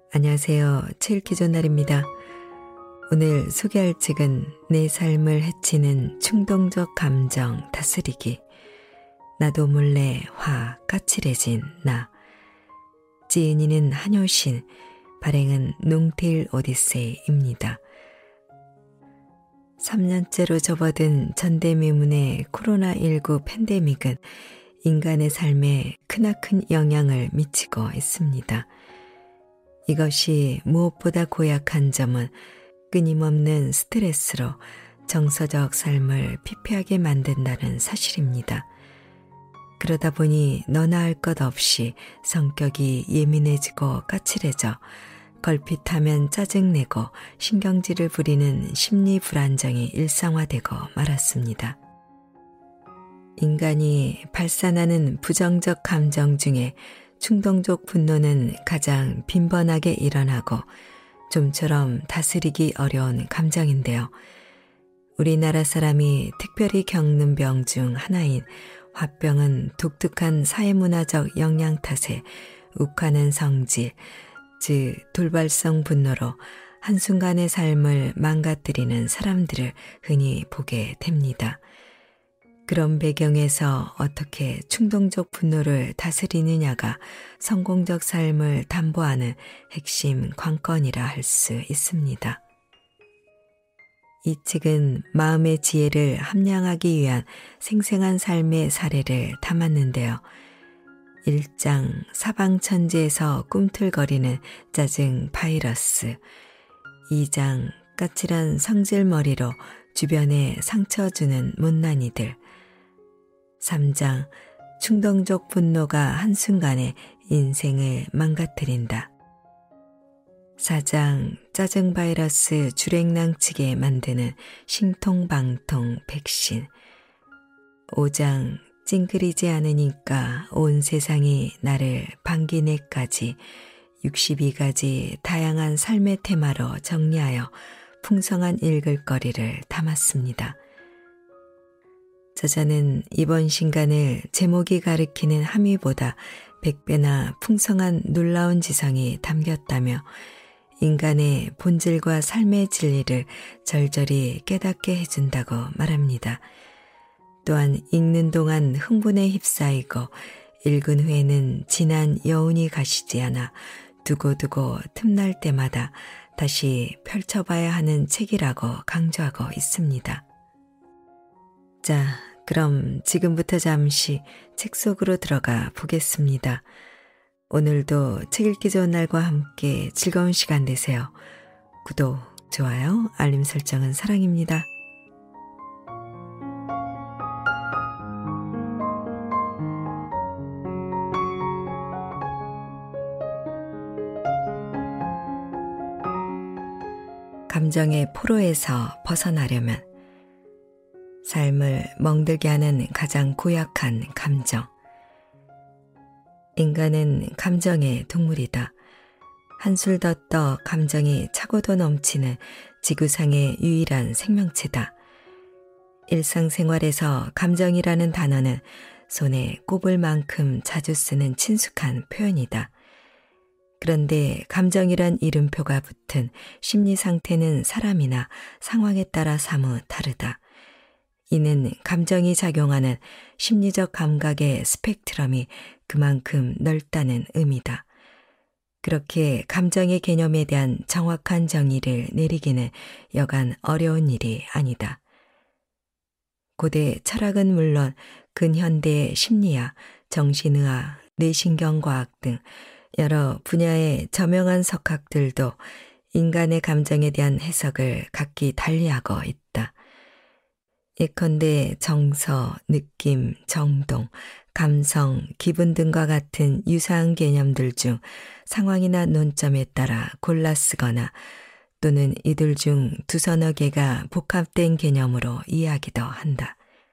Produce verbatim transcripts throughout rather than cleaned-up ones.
안녕하세요. 칠 기존날입니다. 오늘 소개할 책은 내 삶을 해치는 충동적 감정 다스리기. 나도 몰래 화 까칠해진 나. 지은이는 한효신, 발행은 농테일 오디세이입니다. 삼 년째로 접어든 전대미문의 코로나십구 팬데믹은 인간의 삶에 크나큰 영향을 미치고 있습니다. 이것이 무엇보다 고약한 점은 끊임없는 스트레스로 정서적 삶을 피폐하게 만든다는 사실입니다. 그러다 보니 너나 할 것 없이 성격이 예민해지고 까칠해져 걸핏하면 짜증내고 신경질을 부리는 심리 불안정이 일상화되고 말았습니다. 인간이 발산하는 부정적 감정 중에 충동적 분노는 가장 빈번하게 일어나고 좀처럼 다스리기 어려운 감정인데요. 우리나라 사람이 특별히 겪는 병 중 하나인 화병은 독특한 사회문화적 영향 탓에 욱하는 성질, 즉 돌발성 분노로 한순간의 삶을 망가뜨리는 사람들을 흔히 보게 됩니다. 그런 배경에서 어떻게 충동적 분노를 다스리느냐가 성공적 삶을 담보하는 핵심 관건이라 할 수 있습니다. 이 책은 마음의 지혜를 함량하기 위한 생생한 삶의 사례를 담았는데요. 일 장 사방천지에서 꿈틀거리는 짜증 바이러스, 이 장 까칠한 성질머리로 주변에 상처 주는 못난이들, 삼 장 충동적 분노가 한순간에 인생을 망가뜨린다. 사 장 짜증 바이러스 주랭랑치게 만드는 신통방통 백신. 오 장 찡그리지 않으니까 온 세상이 나를 반기네까지 육십이 가지 다양한 삶의 테마로 정리하여 풍성한 읽을거리를 담았습니다. 저자는 이번 신간을 제목이 가리키는 함의보다 백 배나 풍성한 놀라운 지성이 담겼다며 인간의 본질과 삶의 진리를 절절히 깨닫게 해준다고 말합니다. 또한 읽는 동안 흥분에 휩싸이고 읽은 후에는 진한 여운이 가시지 않아 두고두고 틈날 때마다 다시 펼쳐봐야 하는 책이라고 강조하고 있습니다. 자, 그럼 지금부터 잠시 책 속으로 들어가 보겠습니다. 오늘도 책 읽기 좋은 날과 함께 즐거운 시간 되세요. 구독, 좋아요, 알림 설정은 사랑입니다. 감정의 포로에서 벗어나려면 삶을 멍들게 하는 가장 고약한 감정. 인간은 감정의 동물이다. 한술 더 떠 감정이 차고도 넘치는 지구상의 유일한 생명체다. 일상생활에서 감정이라는 단어는 손에 꼽을 만큼 자주 쓰는 친숙한 표현이다. 그런데 감정이란 이름표가 붙은 심리 상태는 사람이나 상황에 따라 사뭇 다르다. 이는 감정이 작용하는 심리적 감각의 스펙트럼이 그만큼 넓다는 의미다. 그렇게 감정의 개념에 대한 정확한 정의를 내리기는 여간 어려운 일이 아니다. 고대 철학은 물론 근현대의 심리학, 정신의학, 뇌신경과학 등 여러 분야의 저명한 석학들도 인간의 감정에 대한 해석을 각기 달리하고 있다. 예컨대 정서, 느낌, 정동, 감성, 기분 등과 같은 유사한 개념들 중 상황이나 논점에 따라 골라 쓰거나 또는 이들 중 두서너 개가 복합된 개념으로 이해하기도 한다.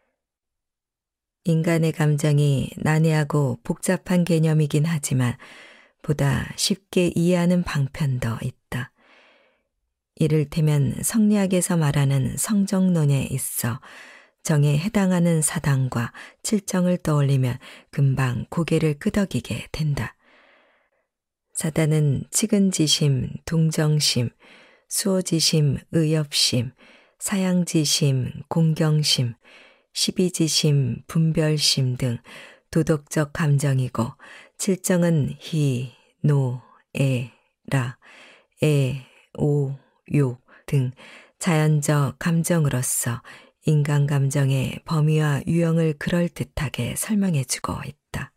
인간의 감정이 난해하고 복잡한 개념이긴 하지만 보다 쉽게 이해하는 방편도 있다. 이를테면 성리학에서 말하는 성정론에 있어 정에 해당하는 사당과 칠정을 떠올리면 금방 고개를 끄덕이게 된다. 사단은 측은지심, 동정심, 수호지심, 의협심, 사양지심, 공경심, 시비지심, 분별심 등 도덕적 감정이고 칠정은 희, 노, 애, 라, 애, 오, 욕 등 자연적 감정으로서 인간 감정의 범위와 유형을 그럴듯하게 설명해주고 있다.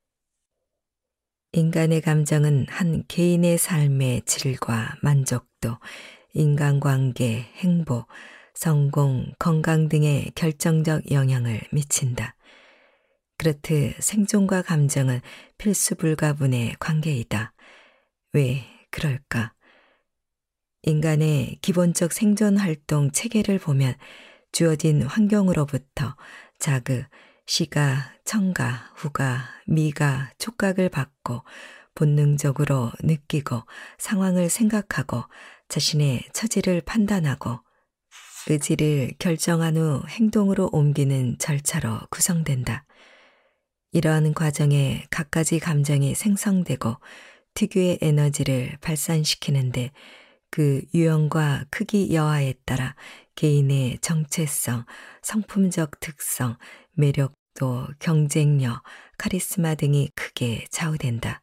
인간의 감정은 한 개인의 삶의 질과 만족도, 인간관계, 행복, 성공, 건강 등의 결정적 영향을 미친다. 그렇듯 생존과 감정은 필수 불가분의 관계이다. 왜 그럴까? 인간의 기본적 생존 활동 체계를 보면 주어진 환경으로부터 자극, 시가, 청가, 후가, 미가, 촉각을 받고 본능적으로 느끼고 상황을 생각하고 자신의 처지를 판단하고 의지를 결정한 후 행동으로 옮기는 절차로 구성된다. 이러한 과정에 갖가지 감정이 생성되고 특유의 에너지를 발산시키는데 그 유형과 크기 여하에 따라 개인의 정체성, 성품적 특성, 매력도, 경쟁력, 카리스마 등이 크게 좌우된다.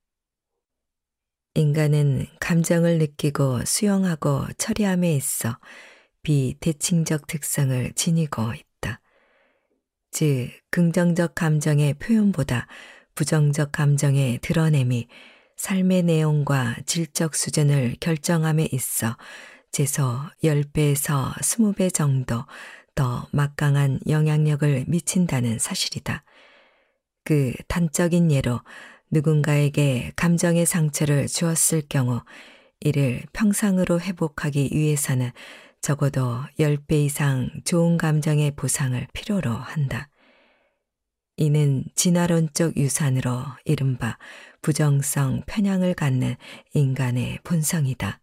인간은 감정을 느끼고 수용하고 처리함에 있어 비대칭적 특성을 지니고 있다. 즉, 긍정적 감정의 표현보다 부정적 감정의 드러냄이 삶의 내용과 질적 수준을 결정함에 있어 최소 십 배에서 이십 배 정도 더 막강한 영향력을 미친다는 사실이다. 그 단적인 예로 누군가에게 감정의 상처를 주었을 경우 이를 평상으로 회복하기 위해서는 적어도 십 배 이상 좋은 감정의 보상을 필요로 한다. 이는 진화론적 유산으로 이른바 부정성 편향을 갖는 인간의 본성이다.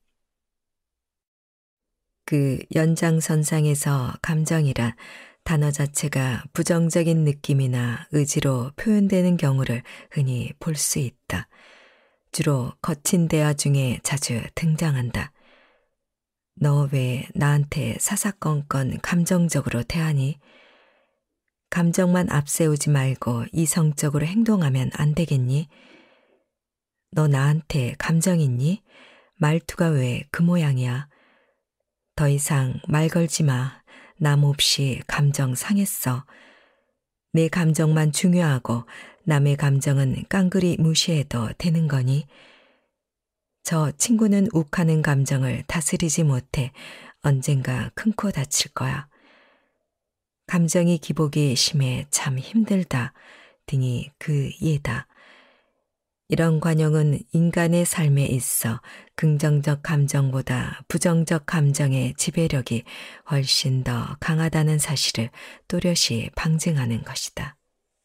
그 연장선상에서 감정이란 단어 자체가 부정적인 느낌이나 의지로 표현되는 경우를 흔히 볼 수 있다. 주로 거친 대화 중에 자주 등장한다. 너 왜 나한테 사사건건 감정적으로 대하니? 감정만 앞세우지 말고 이성적으로 행동하면 안 되겠니? 너 나한테 감정 있니? 말투가 왜 그 모양이야? 더 이상 말 걸지 마. 남 없이 감정 상했어. 내 감정만 중요하고 남의 감정은 깡그리 무시해도 되는 거니? 저 친구는 욱하는 감정을 다스리지 못해 언젠가 큰 코 다칠 거야. 감정이 기복이 심해 참 힘들다 등이 그 예다. 이런 관용은 인간의 삶에 있어 긍정적 감정보다 부정적 감정의 지배력이 훨씬 더 강하다는 사실을 또렷이 방증하는 것이다.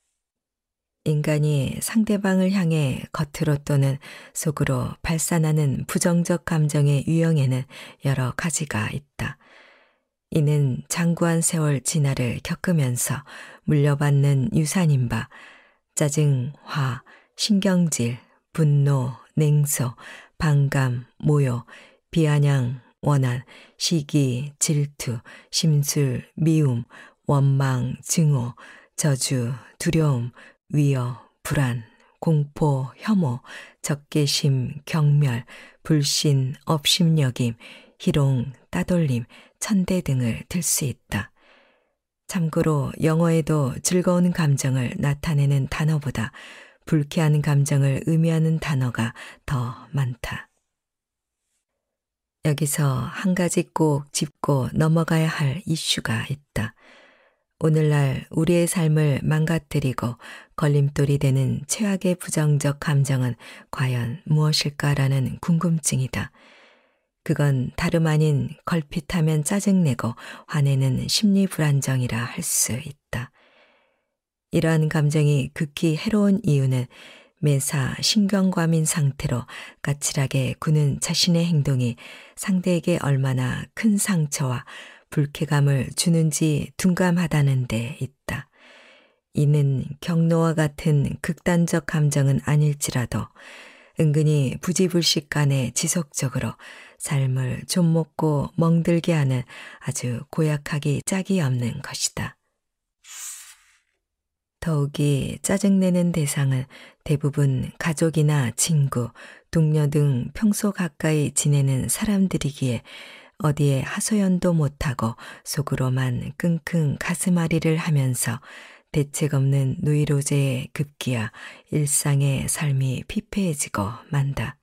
인간이 상대방을 향해 겉으로 또는 속으로 발산하는 부정적 감정의 유형에는 여러 가지가 있다. 이는 장구한 세월 진화를 겪으면서 물려받는 유산인 바 짜증, 화, 신경질, 분노, 냉소, 반감, 모욕, 비아냥, 원한, 시기, 질투, 심술, 미움, 원망, 증오, 저주, 두려움, 위협, 불안, 공포, 혐오, 적개심, 경멸, 불신, 업심여김, 희롱, 따돌림, 천대 등을 들 수 있다. 참고로 영어에도 즐거운 감정을 나타내는 단어보다 불쾌한 감정을 의미하는 단어가 더 많다. 여기서 한 가지 꼭 짚고 넘어가야 할 이슈가 있다. 오늘날 우리의 삶을 망가뜨리고 걸림돌이 되는 최악의 부정적 감정은 과연 무엇일까라는 궁금증이다. 그건 다름 아닌 걸핏하면 짜증내고 화내는 심리 불안정이라 할 수 있다. 이러한 감정이 극히 해로운 이유는 매사 신경과민 상태로 까칠하게 구는 자신의 행동이 상대에게 얼마나 큰 상처와 불쾌감을 주는지 둔감하다는 데 있다. 이는 경노와 같은 극단적 감정은 아닐지라도 은근히 부지불식간에 지속적으로 삶을 좀 먹고 멍들게 하는 아주 고약하기 짝이 없는 것이다. 더욱이 짜증내는 대상은 대부분 가족이나 친구, 동료 등 평소 가까이 지내는 사람들이기에 어디에 하소연도 못하고 속으로만 끙끙 가슴앓이를 하면서 대책 없는 노이로제에 급기야 일상의 삶이 피폐해지고 만다.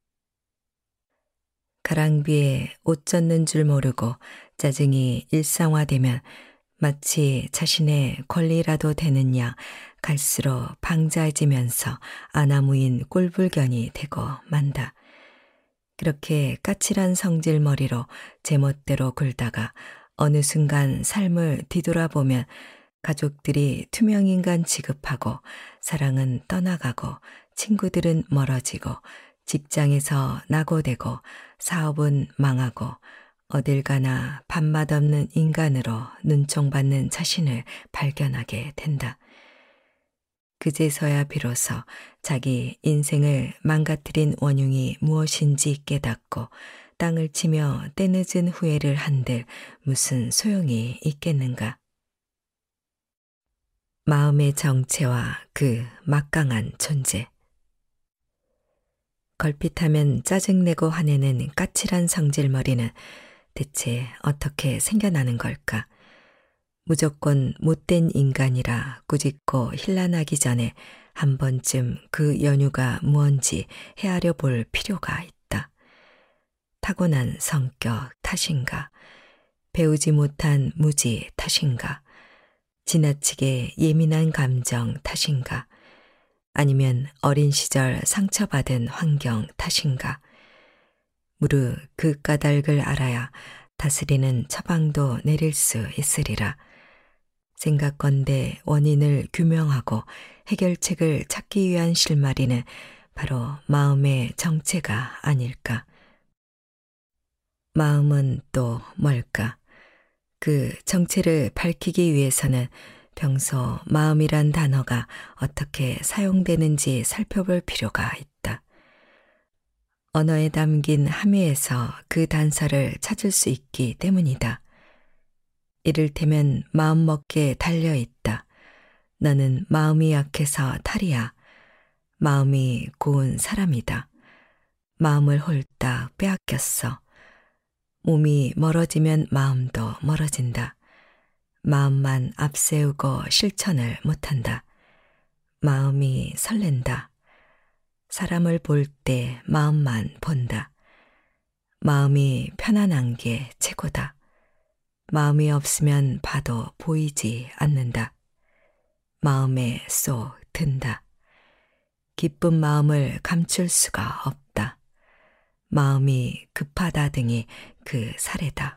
가랑비에 옷 젖는 줄 모르고 짜증이 일상화되면 마치 자신의 권리라도 되느냐 갈수록 방자해지면서 아나무인 꼴불견이 되고 만다. 그렇게 까칠한 성질머리로 제멋대로 굴다가 어느 순간 삶을 뒤돌아보면 가족들이 투명인간 취급하고 사랑은 떠나가고 친구들은 멀어지고 직장에서 낙오되고 사업은 망하고 어딜 가나 밥맛 없는 인간으로 눈총받는 자신을 발견하게 된다. 그제서야 비로소 자기 인생을 망가뜨린 원흉이 무엇인지 깨닫고 땅을 치며 때늦은 후회를 한들 무슨 소용이 있겠는가. 마음의 정체와 그 막강한 존재. 걸핏하면 짜증내고 화내는 까칠한 성질머리는 대체 어떻게 생겨나는 걸까? 무조건 못된 인간이라 꾸짖고 힐난하기 전에 한 번쯤 그 연유가 무언지 헤아려 볼 필요가 있다. 타고난 성격 탓인가? 배우지 못한 무지 탓인가? 지나치게 예민한 감정 탓인가? 아니면 어린 시절 상처받은 환경 탓인가? 무릇 그 까닭을 알아야 다스리는 처방도 내릴 수 있으리라. 생각건대 원인을 규명하고 해결책을 찾기 위한 실마리는 바로 마음의 정체가 아닐까. 마음은 또 뭘까? 그 정체를 밝히기 위해서는 평소 마음이란 단어가 어떻게 사용되는지 살펴볼 필요가 있다. 언어에 담긴 함의에서 그 단서를 찾을 수 있기 때문이다. 이를테면 마음먹기에 달려있다. 너는 마음이 약해서 탈이야. 마음이 고운 사람이다. 마음을 홀딱 빼앗겼어. 몸이 멀어지면 마음도 멀어진다. 마음만 앞세우고 실천을 못한다. 마음이 설렌다. 사람을 볼 때 마음만 본다. 마음이 편안한 게 최고다. 마음이 없으면 봐도 보이지 않는다. 마음에 쏙 든다. 기쁜 마음을 감출 수가 없다. 마음이 급하다 등이 그 사례다.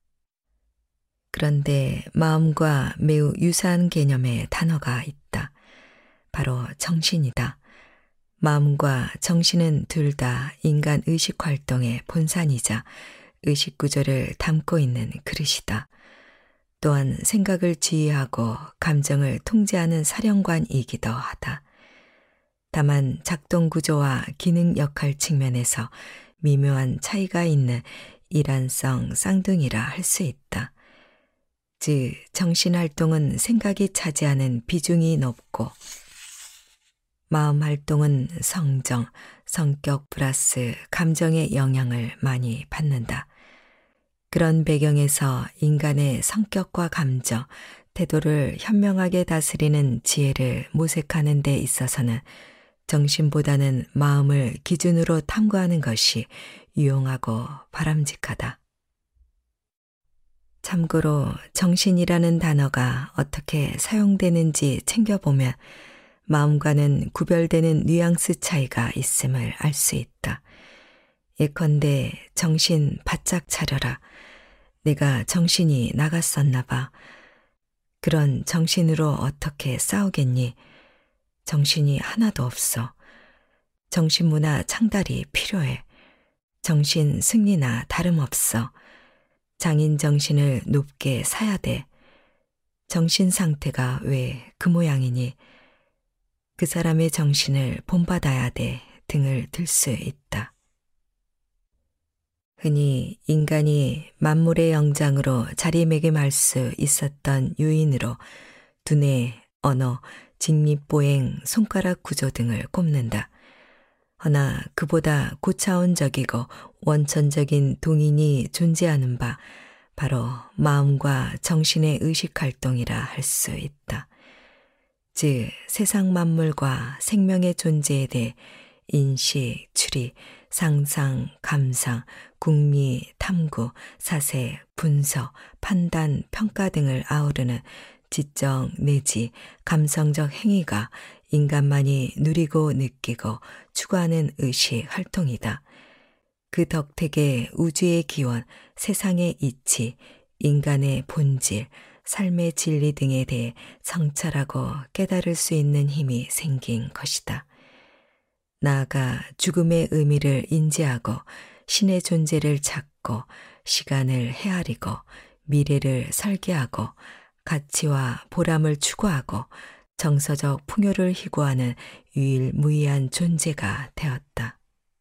그런데 마음과 매우 유사한 개념의 단어가 있다. 바로 정신이다. 마음과 정신은 둘 다 인간 의식 활동의 본산이자 의식 구조를 담고 있는 그릇이다. 또한 생각을 지휘하고 감정을 통제하는 사령관이기도 하다. 다만 작동 구조와 기능 역할 측면에서 미묘한 차이가 있는 일란성 쌍둥이라 할 수 있다. 즉 정신활동은 생각이 차지하는 비중이 높고 마음 활동은 성정, 성격 플러스 감정의 영향을 많이 받는다. 그런 배경에서 인간의 성격과 감정, 태도를 현명하게 다스리는 지혜를 모색하는 데 있어서는 정신보다는 마음을 기준으로 탐구하는 것이 유용하고 바람직하다. 참고로 정신이라는 단어가 어떻게 사용되는지 챙겨보면 마음과는 구별되는 뉘앙스 차이가 있음을 알 수 있다. 예컨대 정신 바짝 차려라. 내가 정신이 나갔었나 봐. 그런 정신으로 어떻게 싸우겠니? 정신이 하나도 없어. 정신문화 창달이 필요해. 정신 승리나 다름없어. 장인 정신을 높게 사야 돼. 정신 상태가 왜 그 모양이니? 그 사람의 정신을 본받아야 돼 등을 들 수 있다. 흔히 인간이 만물의 영장으로 자리매김할 수 있었던 요인으로 두뇌, 언어, 직립보행, 손가락 구조 등을 꼽는다. 허나 그보다 고차원적이고 원천적인 동인이 존재하는 바 바로 마음과 정신의 의식활동이라 할 수 있다. 즉 세상 만물과 생명의 존재에 대해 인식, 추리, 상상, 감상, 궁리, 탐구, 사세, 분석, 판단, 평가 등을 아우르는 지적 내지 감성적 행위가 인간만이 누리고 느끼고 추구하는 의식 활동이다. 그 덕택에 우주의 기원, 세상의 이치, 인간의 본질, 삶의 진리 등에 대해 성찰하고 깨달을 수 있는 힘이 생긴 것이다. 나아가 죽음의 의미를 인지하고 신의 존재를 찾고 시간을 헤아리고 미래를 설계하고 가치와 보람을 추구하고 정서적 풍요를 희구하는 유일무이한 존재가 되었다.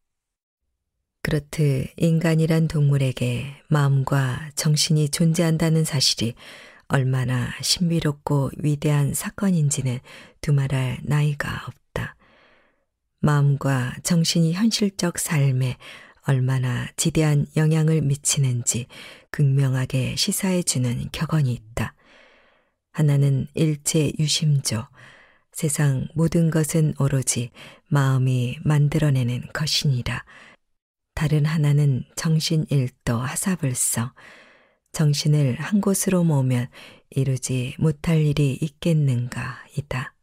그렇듯 인간이란 동물에게 마음과 정신이 존재한다는 사실이 얼마나 신비롭고 위대한 사건인지는 두말할 나위가 없다. 마음과 정신이 현실적 삶에 얼마나 지대한 영향을 미치는지 극명하게 시사해주는 격언이 있다. 하나는 일체 유심조, 세상 모든 것은 오로지 마음이 만들어내는 것이니라. 다른 하나는 정신일도 하사불성, 정신을 한 곳으로 모으면 이루지 못할 일이 있겠는가 이다.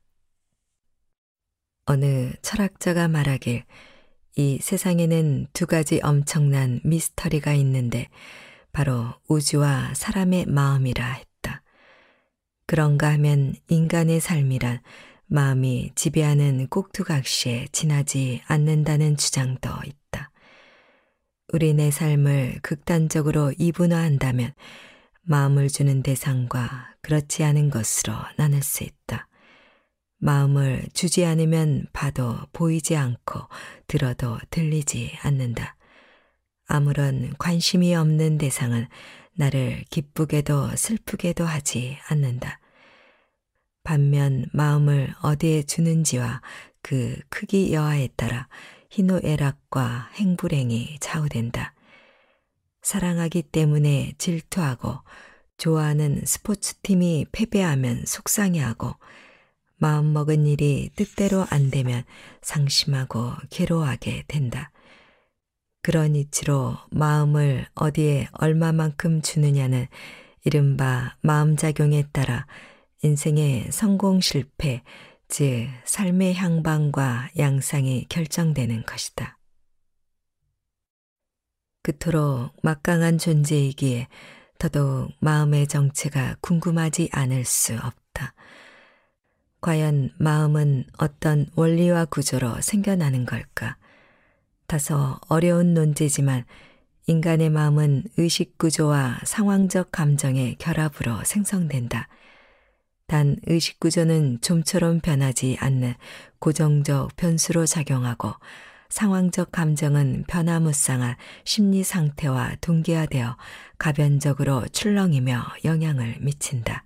어느 철학자가 말하길 이 세상에는 두 가지 엄청난 미스터리가 있는데 바로 우주와 사람의 마음이라 했다. 그런가 하면 인간의 삶이란 마음이 지배하는 꼭두각시에 지나지 않는다는 주장도 있다. 우리네 삶을 극단적으로 이분화한다면 마음을 주는 대상과 그렇지 않은 것으로 나눌 수 있다. 마음을 주지 않으면 봐도 보이지 않고 들어도 들리지 않는다. 아무런 관심이 없는 대상은 나를 기쁘게도 슬프게도 하지 않는다. 반면 마음을 어디에 주는지와 그 크기 여하에 따라 희노애락과 행불행이 좌우된다. 사랑하기 때문에 질투하고 좋아하는 스포츠팀이 패배하면 속상해하고 마음먹은 일이 뜻대로 안 되면 상심하고 괴로워하게 된다. 그런 이치로 마음을 어디에 얼마만큼 주느냐는 이른바 마음작용에 따라 인생의 성공 실패, 즉 삶의 향방과 양상이 결정되는 것이다. 그토록 막강한 존재이기에 더더욱 마음의 정체가 궁금하지 않을 수 없다. 과연 마음은 어떤 원리와 구조로 생겨나는 걸까? 다소 어려운 논제지만 인간의 마음은 의식구조와 상황적 감정의 결합으로 생성된다. 단 의식구조는 좀처럼 변하지 않는 고정적 변수로 작용하고 상황적 감정은 변화무쌍한 심리 상태와 동기화되어 가변적으로 출렁이며 영향을 미친다.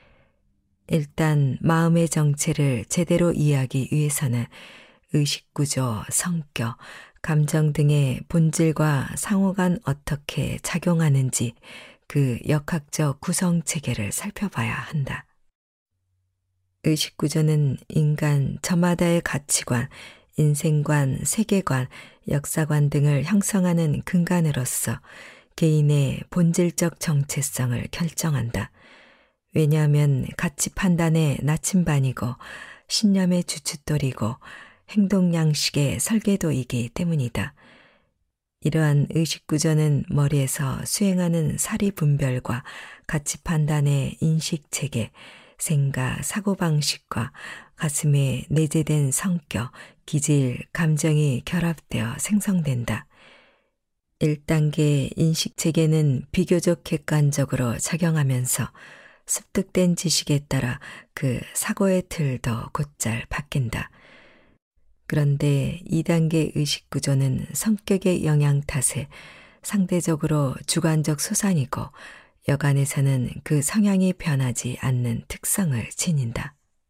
일단 마음의 정체를 제대로 이해하기 위해서는 의식구조, 성격, 감정 등의 본질과 상호간 어떻게 작용하는지 그 역학적 구성체계를 살펴봐야 한다. 의식구조는 인간 저마다의 가치관, 인생관, 세계관, 역사관 등을 형성하는 근간으로서 개인의 본질적 정체성을 결정한다. 왜냐하면 가치 판단의 나침반이고 신념의 주춧돌이고 행동 양식의 설계도이기 때문이다. 이러한 의식구조는 머리에서 수행하는 사리분별과 가치 판단의 인식체계, 생각, 사고방식과 가슴에 내재된 성격, 기질, 감정이 결합되어 생성된다. 일 단계 인식체계는 비교적 객관적으로 작용하면서 습득된 지식에 따라 그 사고의 틀도 곧잘 바뀐다. 그런데 이 단계 의식 구조는 성격의 영향 탓에 상대적으로 주관적 소산이고 여간에서는 그 성향이 변하지 않는 특성을 지닌다.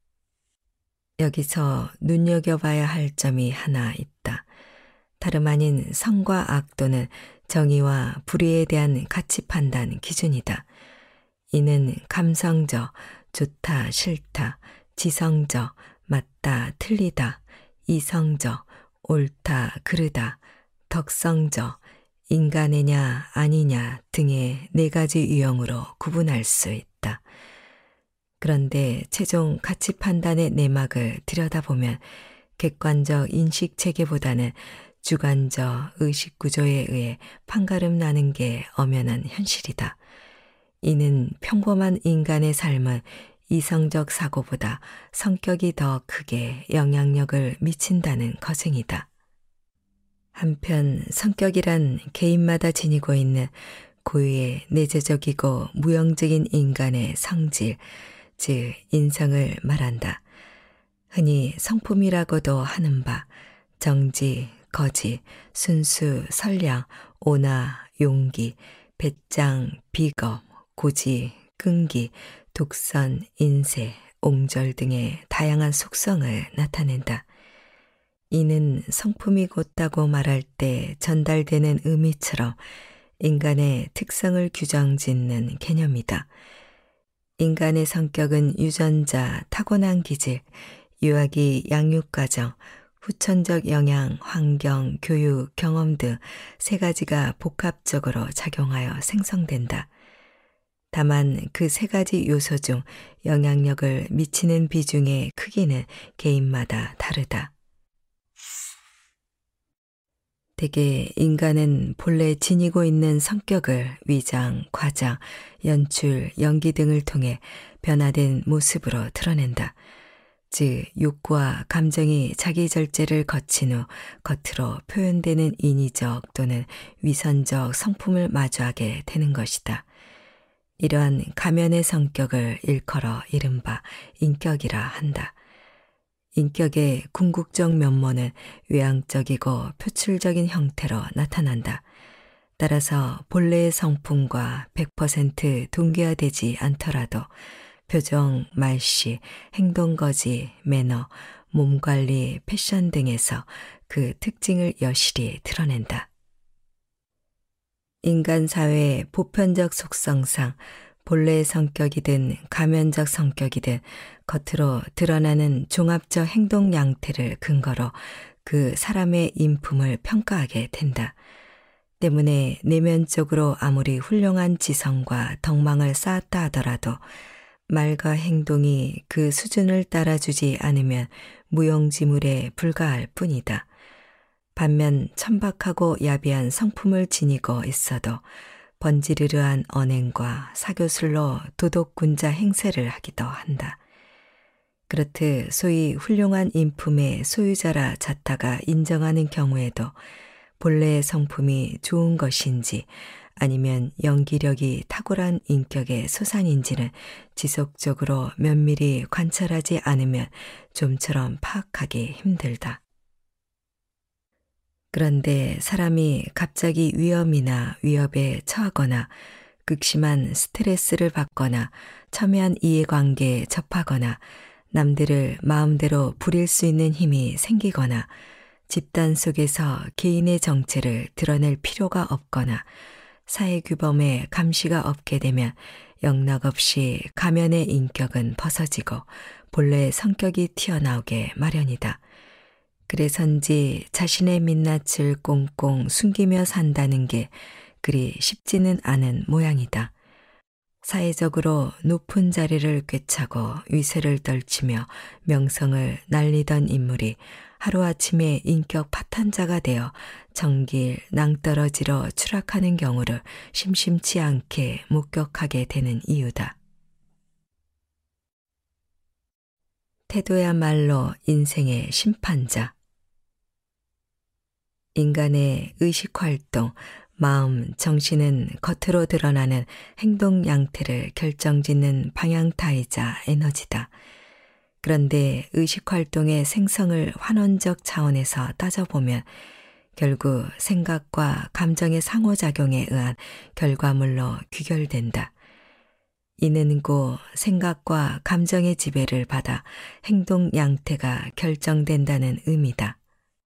여기서 눈여겨봐야 할 점이 하나 있다. 다름 아닌 선과 악 또는 정의와 불의에 대한 가치 판단 기준이다. 이는 감성적, 좋다, 싫다, 지성적, 맞다, 틀리다, 이성적, 옳다, 그르다, 덕성적, 인간애냐 아니냐 등의 네 가지 유형으로 구분할 수 있다. 그런데 최종 가치 판단의 내막을 들여다보면 객관적 인식 체계보다는 주관적 의식 구조에 의해 판가름 나는 게 엄연한 현실이다. 이는 평범한 인간의 삶은 이성적 사고보다 성격이 더 크게 영향력을 미친다는 거증이다. 한편 성격이란 개인마다 지니고 있는 고유의 내재적이고 무형적인 인간의 성질, 즉 인성을 말한다. 흔히 성품이라고도 하는 바 정지, 거지, 순수, 선량, 온화, 용기, 배짱, 비겁, 고지, 끈기, 독선, 인세, 옹졸 등의 다양한 속성을 나타낸다. 이는 성품이 곧다고 말할 때 전달되는 의미처럼 인간의 특성을 규정짓는 개념이다. 인간의 성격은 유전자, 타고난 기질, 유아기 양육과정, 후천적 영향, 환경, 교육, 경험 등 세 가지가 복합적으로 작용하여 생성된다. 다만 그 세 가지 요소 중 영향력을 미치는 비중의 크기는 개인마다 다르다. 대개 인간은 본래 지니고 있는 성격을 위장, 과장, 연출, 연기 등을 통해 변화된 모습으로 드러낸다. 즉 욕구와 감정이 자기 절제를 거친 후 겉으로 표현되는 인위적 또는 위선적 성품을 마주하게 되는 것이다. 이러한 가면의 성격을 일컬어 이른바 인격이라 한다. 인격의 궁극적 면모는 외향적이고 표출적인 형태로 나타난다. 따라서 본래의 성품과 백 퍼센트 동기화되지 않더라도 표정, 말씨, 행동거지, 매너, 몸관리, 패션 등에서 그 특징을 여실히 드러낸다. 인간 사회의 보편적 속성상 본래의 성격이든 가면적 성격이든 겉으로 드러나는 종합적 행동 양태를 근거로 그 사람의 인품을 평가하게 된다. 때문에 내면적으로 아무리 훌륭한 지성과 덕망을 쌓았다 하더라도 말과 행동이 그 수준을 따라주지 않으면 무용지물에 불과할 뿐이다. 반면 천박하고 야비한 성품을 지니고 있어도 번지르르한 언행과 사교술로 도덕군자 행세를 하기도 한다. 그렇듯 소위 훌륭한 인품의 소유자라 자타가 인정하는 경우에도 본래의 성품이 좋은 것인지 아니면 연기력이 탁월한 인격의 소산인지는 지속적으로 면밀히 관찰하지 않으면 좀처럼 파악하기 힘들다. 그런데 사람이 갑자기 위험이나 위협에 처하거나 극심한 스트레스를 받거나 첨예한 이해관계에 접하거나 남들을 마음대로 부릴 수 있는 힘이 생기거나 집단 속에서 개인의 정체를 드러낼 필요가 없거나 사회규범의 감시가 없게 되면 영락없이 가면의 인격은 벗어지고 본래의 성격이 튀어나오게 마련이다. 그래서인지 자신의 민낯을 꽁꽁 숨기며 산다는 게 그리 쉽지는 않은 모양이다. 사회적으로 높은 자리를 꿰차고 위세를 떨치며 명성을 날리던 인물이 하루아침에 인격 파탄자가 되어 정길 낭떠러지로 추락하는 경우를 심심치 않게 목격하게 되는 이유다. 태도야말로 인생의 심판자. 인간의 의식활동, 마음, 정신은 겉으로 드러나는 행동 양태를 결정짓는 방향타이자 에너지다. 그런데 의식활동의 생성을 환원적 차원에서 따져보면 결국 생각과 감정의 상호작용에 의한 결과물로 귀결된다. 이는 고 생각과 감정의 지배를 받아 행동 양태가 결정된다는 의미다.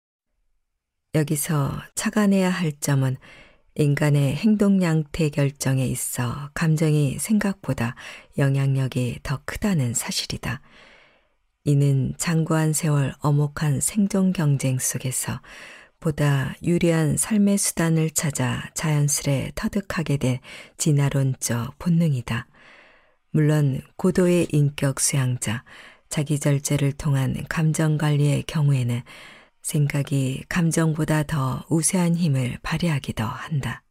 여기서 착안해야 할 점은 인간의 행동 양태 결정에 있어 감정이 생각보다 영향력이 더 크다는 사실이다. 이는 장구한 세월 엄혹한 생존 경쟁 속에서 보다 유리한 삶의 수단을 찾아 자연스레 터득하게 된 진화론적 본능이다. 물론 고도의 인격 수양자, 자기절제를 통한 감정관리의 경우에는 생각이 감정보다 더 우세한 힘을 발휘하기도 한다.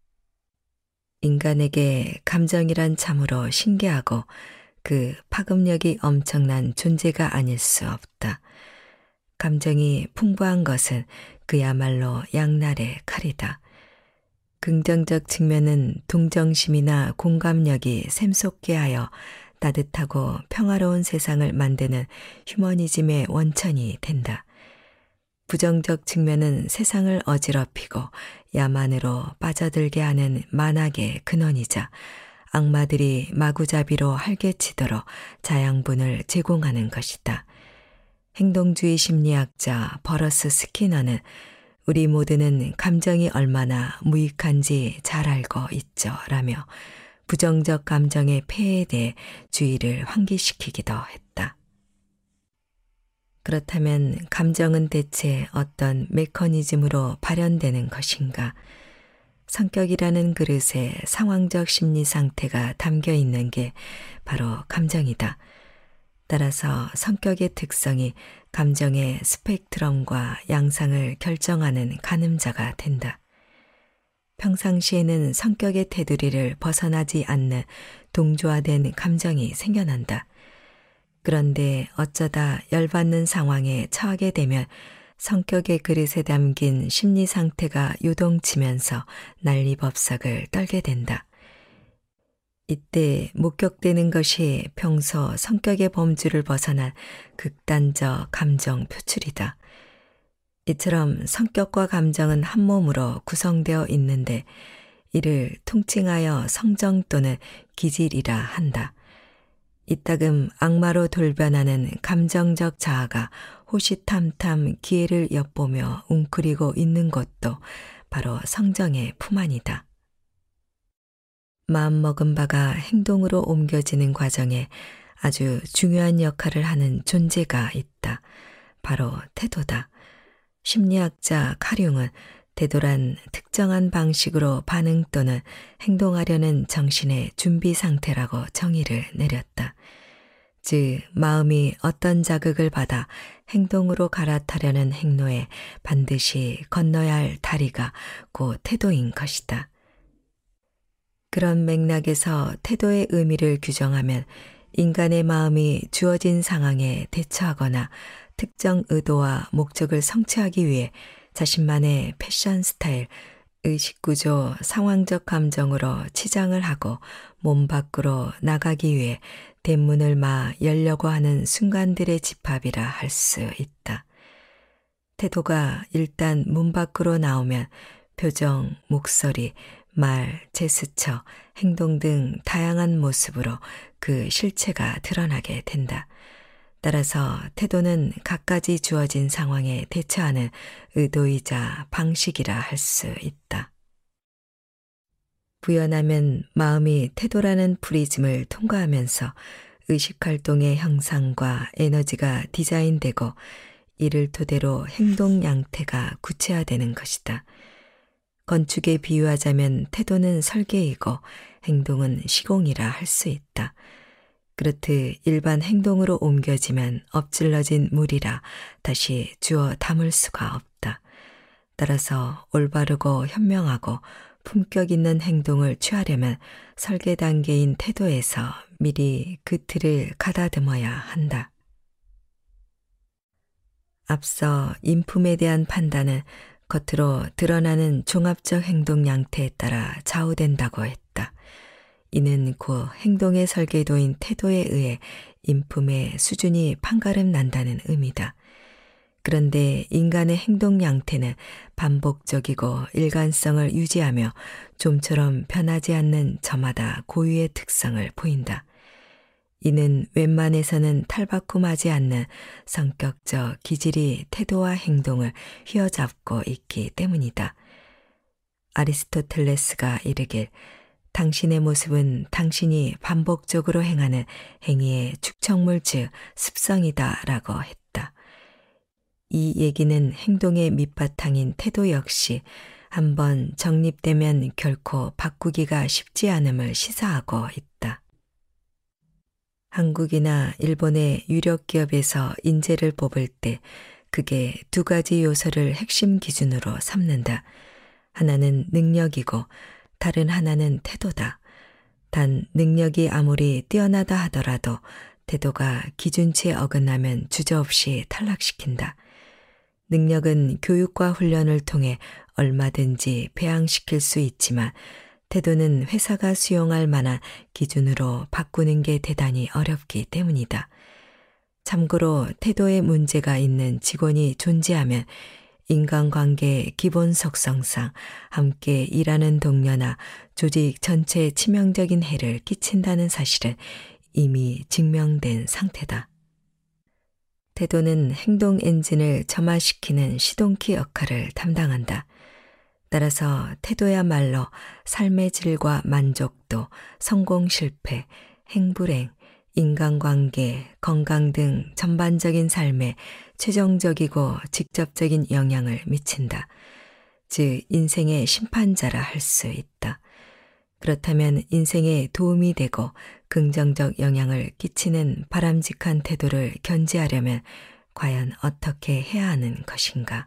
인간에게 감정이란 참으로 신기하고 그 파급력이 엄청난 존재가 아닐 수 없다. 감정이 풍부한 것은 그야말로 양날의 칼이다. 긍정적 측면은 동정심이나 공감력이 샘솟게 하여 따뜻하고 평화로운 세상을 만드는 휴머니즘의 원천이 된다. 부정적 측면은 세상을 어지럽히고 야만으로 빠져들게 하는 만악의 근원이자 악마들이 마구잡이로 활개치도록 자양분을 제공하는 것이다. 행동주의 심리학자 버러스 스키너는 우리 모두는 감정이 얼마나 무익한지 잘 알고 있죠 라며 부정적 감정의 폐해에 대해 주의를 환기시키기도 했다. 그렇다면 감정은 대체 어떤 메커니즘으로 발현되는 것인가? 성격이라는 그릇에 상황적 심리 상태가 담겨 있는 게 바로 감정이다. 따라서 성격의 특성이 감정의 스펙트럼과 양상을 결정하는 가늠자가 된다. 평상시에는 성격의 테두리를 벗어나지 않는 동조화된 감정이 생겨난다. 그런데 어쩌다 열받는 상황에 처하게 되면 성격의 그릇에 담긴 심리 상태가 요동치면서 난리법석을 떨게 된다. 이때 목격되는 것이 평소 성격의 범주를 벗어난 극단적 감정 표출이다. 이처럼 성격과 감정은 한 몸으로 구성되어 있는데 이를 통칭하여 성정 또는 기질이라 한다. 이따금 악마로 돌변하는 감정적 자아가 호시탐탐 기회를 엿보며 웅크리고 있는 것도 바로 성정의 품 안이다. 마음먹은 바가 행동으로 옮겨지는 과정에 아주 중요한 역할을 하는 존재가 있다. 바로 태도다. 심리학자 카융은 태도란 특정한 방식으로 반응 또는 행동하려는 정신의 준비 상태라고 정의를 내렸다. 즉, 마음이 어떤 자극을 받아 행동으로 갈아타려는 행로에 반드시 건너야 할 다리가 곧 태도인 것이다. 그런 맥락에서 태도의 의미를 규정하면 인간의 마음이 주어진 상황에 대처하거나 특정 의도와 목적을 성취하기 위해 자신만의 패션 스타일, 의식구조, 상황적 감정으로 치장을 하고 몸 밖으로 나가기 위해 대문을 마 열려고 하는 순간들의 집합이라 할 수 있다. 태도가 일단 문 밖으로 나오면 표정, 목소리, 말, 제스처, 행동 등 다양한 모습으로 그 실체가 드러나게 된다. 따라서 태도는 갖가지 주어진 상황에 대처하는 의도이자 방식이라 할 수 있다. 부연하면 마음이 태도라는 프리즘을 통과하면서 의식활동의 형상과 에너지가 디자인되고 이를 토대로 행동 양태가 구체화되는 것이다. 건축에 비유하자면 태도는 설계이고 행동은 시공이라 할 수 있다. 그렇듯 일반 행동으로 옮겨지면 엎질러진 물이라 다시 주워 담을 수가 없다. 따라서 올바르고 현명하고 품격 있는 행동을 취하려면 설계 단계인 태도에서 미리 그 틀을 가다듬어야 한다. 앞서 인품에 대한 판단은 겉으로 드러나는 종합적 행동 양태에 따라 좌우된다고 했다. 이는 곧 행동의 설계도인 태도에 의해 인품의 수준이 판가름 난다는 의미다. 그런데 인간의 행동 양태는 반복적이고 일관성을 유지하며 좀처럼 변하지 않는 저마다 고유의 특성을 보인다. 이는 웬만해서는 탈바꿈하지 않는 성격적 기질이 태도와 행동을 휘어잡고 있기 때문이다. 아리스토텔레스가 이르길 당신의 모습은 당신이 반복적으로 행하는 행위의 축적물 즉 습성이다 라고 했다. 이 얘기는 행동의 밑바탕인 태도 역시 한번 정립되면 결코 바꾸기가 쉽지 않음을 시사하고 있다. 한국이나 일본의 유력 기업에서 인재를 뽑을 때 그게 두 가지 요소를 핵심 기준으로 삼는다. 하나는 능력이고 다른 하나는 태도다. 단 능력이 아무리 뛰어나다 하더라도 태도가 기준치에 어긋나면 주저없이 탈락시킨다. 능력은 교육과 훈련을 통해 얼마든지 배양시킬 수 있지만 태도는 회사가 수용할 만한 기준으로 바꾸는 게 대단히 어렵기 때문이다. 참고로 태도에 문제가 있는 직원이 존재하면 인간관계의 기본 속성상 함께 일하는 동료나 조직 전체에 치명적인 해를 끼친다는 사실은 이미 증명된 상태다. 태도는 행동 엔진을 점화시키는 시동키 역할을 담당한다. 따라서 태도야말로 삶의 질과 만족도, 성공 실패, 행불행, 인간관계, 건강 등 전반적인 삶에 최종적이고 직접적인 영향을 미친다. 즉 인생의 심판자라 할 수 있다. 그렇다면 인생에 도움이 되고 긍정적 영향을 끼치는 바람직한 태도를 견지하려면 과연 어떻게 해야 하는 것인가?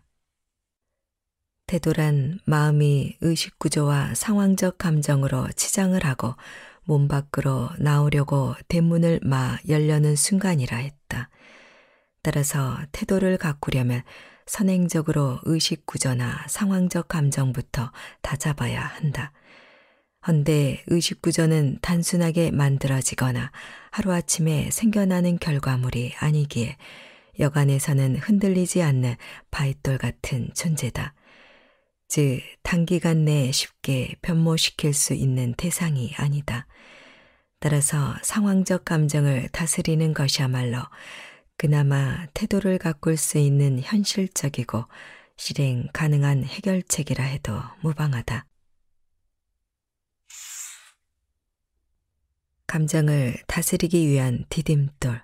태도란 마음이 의식구조와 상황적 감정으로 치장을 하고 몸 밖으로 나오려고 대문을 마 열려는 순간이라 했다. 따라서 태도를 가꾸려면 선행적으로 의식구조나 상황적 감정부터 다잡아야 한다. 헌데 의식구조는 단순하게 만들어지거나 하루아침에 생겨나는 결과물이 아니기에 여간에서는 흔들리지 않는 바윗돌 같은 존재다. 즉 단기간 내에 쉽게 변모시킬 수 있는 대상이 아니다. 따라서 상황적 감정을 다스리는 것이야말로 그나마 태도를 가꿀 수 있는 현실적이고 실행 가능한 해결책이라 해도 무방하다. 감정을 다스리기 위한 디딤돌.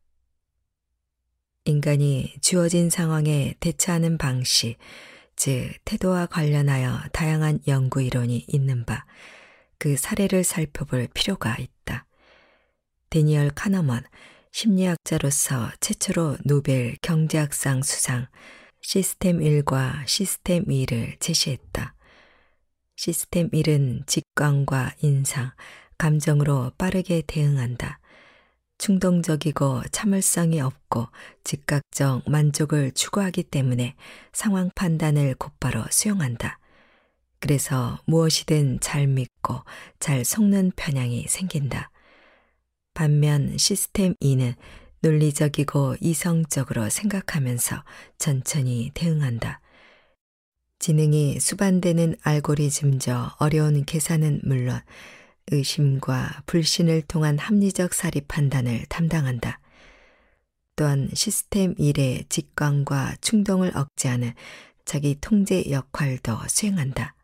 인간이 주어진 상황에 대처하는 방식, 즉 태도와 관련하여 다양한 연구 이론이 있는 바, 그 사례를 살펴볼 필요가 있다. 데니얼 카너먼, 심리학자로서 최초로 노벨 경제학상 수상, 시스템 일과 시스템 이를 제시했다. 시스템 일은 직관과 인상, 감정으로 빠르게 대응한다. 충동적이고 참을성이 없고 즉각적 만족을 추구하기 때문에 상황 판단을 곧바로 수용한다. 그래서 무엇이든 잘 믿고 잘 속는 편향이 생긴다. 반면 시스템 이는 논리적이고 이성적으로 생각하면서 천천히 대응한다. 지능이 수반되는 알고리즘적 어려운 계산은 물론 의심과 불신을 통한 합리적 사리 판단을 담당한다. 또한 시스템 일의 직관과 충동을 억제하는 자기 통제 역할도 수행한다.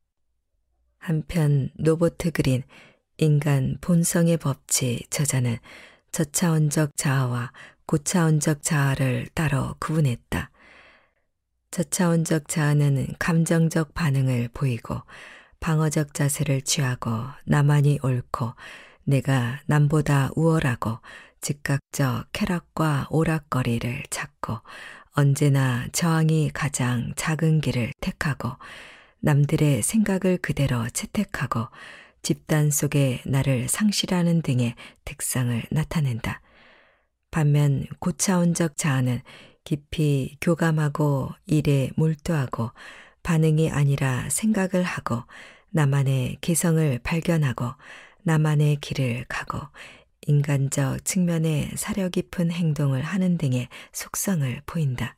한편 노보트 그린 인간 본성의 법칙 저자는 저차원적 자아와 고차원적 자아를 따로 구분했다. 저차원적 자아는 감정적 반응을 보이고 방어적 자세를 취하고 나만이 옳고 내가 남보다 우월하고 즉각적 쾌락과 오락거리를 찾고 언제나 저항이 가장 작은 길을 택하고 남들의 생각을 그대로 채택하고 집단 속에 나를 상실하는 등의 특성을 나타낸다. 반면 고차원적 자아는 깊이 교감하고 일에 몰두하고 반응이 아니라 생각을 하고 나만의 개성을 발견하고 나만의 길을 가고 인간적 측면의 사려 깊은 행동을 하는 등의 속성을 보인다.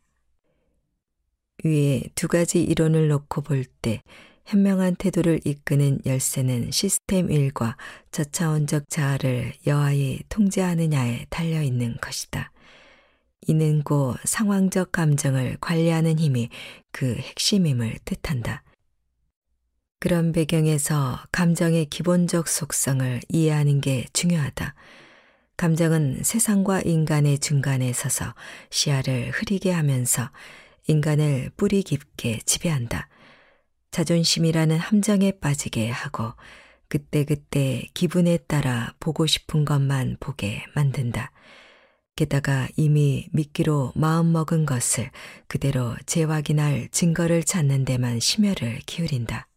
위에 두 가지 이론을 놓고 볼 때 현명한 태도를 이끄는 열쇠는 시스템 일과 저차원적 자아를 여하이 통제하느냐에 달려있는 것이다. 이는 곧 상황적 감정을 관리하는 힘이 그 핵심임을 뜻한다. 그런 배경에서 감정의 기본적 속성을 이해하는 게 중요하다. 감정은 세상과 인간의 중간에 서서 시야를 흐리게 하면서 인간을 뿌리 깊게 지배한다. 자존심이라는 함정에 빠지게 하고 그때그때 기분에 따라 보고 싶은 것만 보게 만든다. 게다가 이미 믿기로 마음먹은 것을 그대로 재확인할 증거를 찾는 데만 심혈을 기울인다.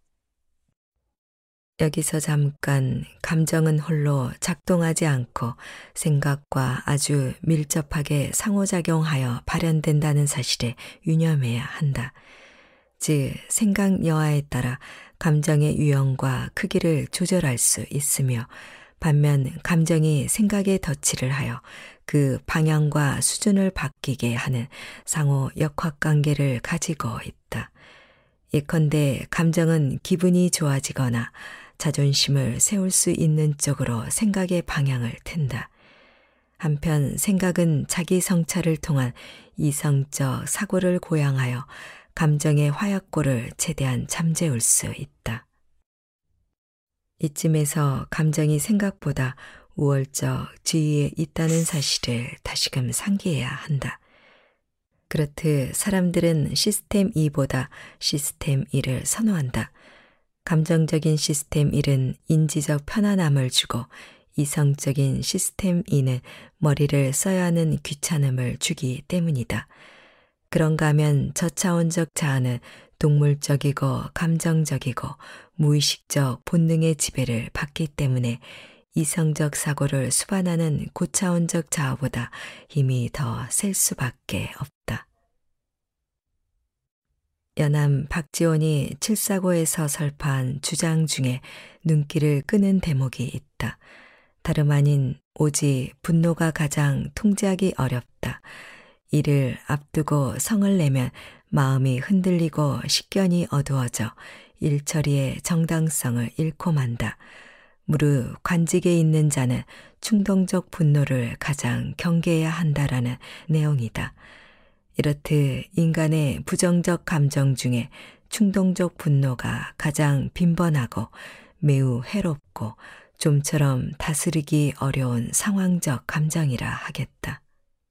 여기서 잠깐 감정은 홀로 작동하지 않고 생각과 아주 밀접하게 상호작용하여 발현된다는 사실에 유념해야 한다. 즉 생각 여하에 따라 감정의 유형과 크기를 조절할 수 있으며 반면 감정이 생각에 덧칠을 하여 그 방향과 수준을 바뀌게 하는 상호 역학관계를 가지고 있다. 예컨대 감정은 기분이 좋아지거나 자존심을 세울 수 있는 쪽으로 생각의 방향을 튼다. 한편 생각은 자기 성찰을 통한 이성적 사고를 고양하여 감정의 화약고를 최대한 잠재울 수 있다. 이쯤에서 감정이 생각보다 우월적 지위에 있다는 사실을 다시금 상기해야 한다. 그렇듯 사람들은 시스템 이보다 시스템 일을 선호한다. 감정적인 시스템 일은 인지적 편안함을 주고 이성적인 시스템 이는 머리를 써야 하는 귀찮음을 주기 때문이다. 그런가 하면 저차원적 자아는 동물적이고 감정적이고 무의식적 본능의 지배를 받기 때문에 이성적 사고를 수반하는 고차원적 자아보다 힘이 더 셀 수밖에 없다. 연암 박지원이 칠사고에서 설파한 주장 중에 눈길을 끄는 대목이 있다. 다름 아닌 오직 분노가 가장 통제하기 어렵다. 이를 앞두고 성을 내면 마음이 흔들리고 식견이 어두워져 일처리의 정당성을 잃고 만다. 무릇 관직에 있는 자는 충동적 분노를 가장 경계해야 한다라는 내용이다. 이렇듯 인간의 부정적 감정 중에 충동적 분노가 가장 빈번하고 매우 해롭고 좀처럼 다스리기 어려운 상황적 감정이라 하겠다.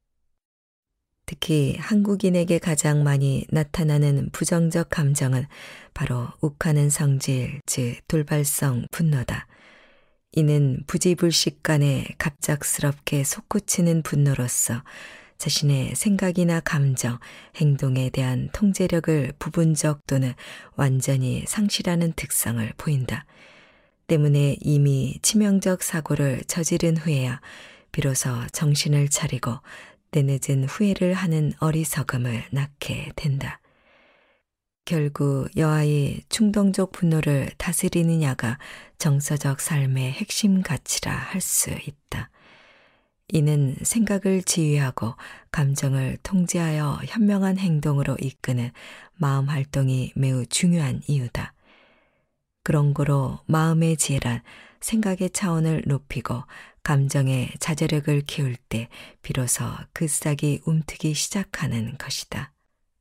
특히 한국인에게 가장 많이 나타나는 부정적 감정은 바로 욱하는 성질, 즉 돌발성 분노다. 이는 부지불식간에 갑작스럽게 솟구치는 분노로서 자신의 생각이나 감정, 행동에 대한 통제력을 부분적 또는 완전히 상실하는 특성을 보인다. 때문에 이미 치명적 사고를 저지른 후에야 비로소 정신을 차리고 때늦은 후회를 하는 어리석음을 낳게 된다. 결국 여하의 충동적 분노를 다스리느냐가 정서적 삶의 핵심 가치라 할 수 있다. 이는 생각을 지휘하고 감정을 통제하여 현명한 행동으로 이끄는 마음 활동이 매우 중요한 이유다. 그런 거로 마음의 지혜란 생각의 차원을 높이고 감정의 자제력을 키울 때 비로소 그 싹이 움트기 시작하는 것이다.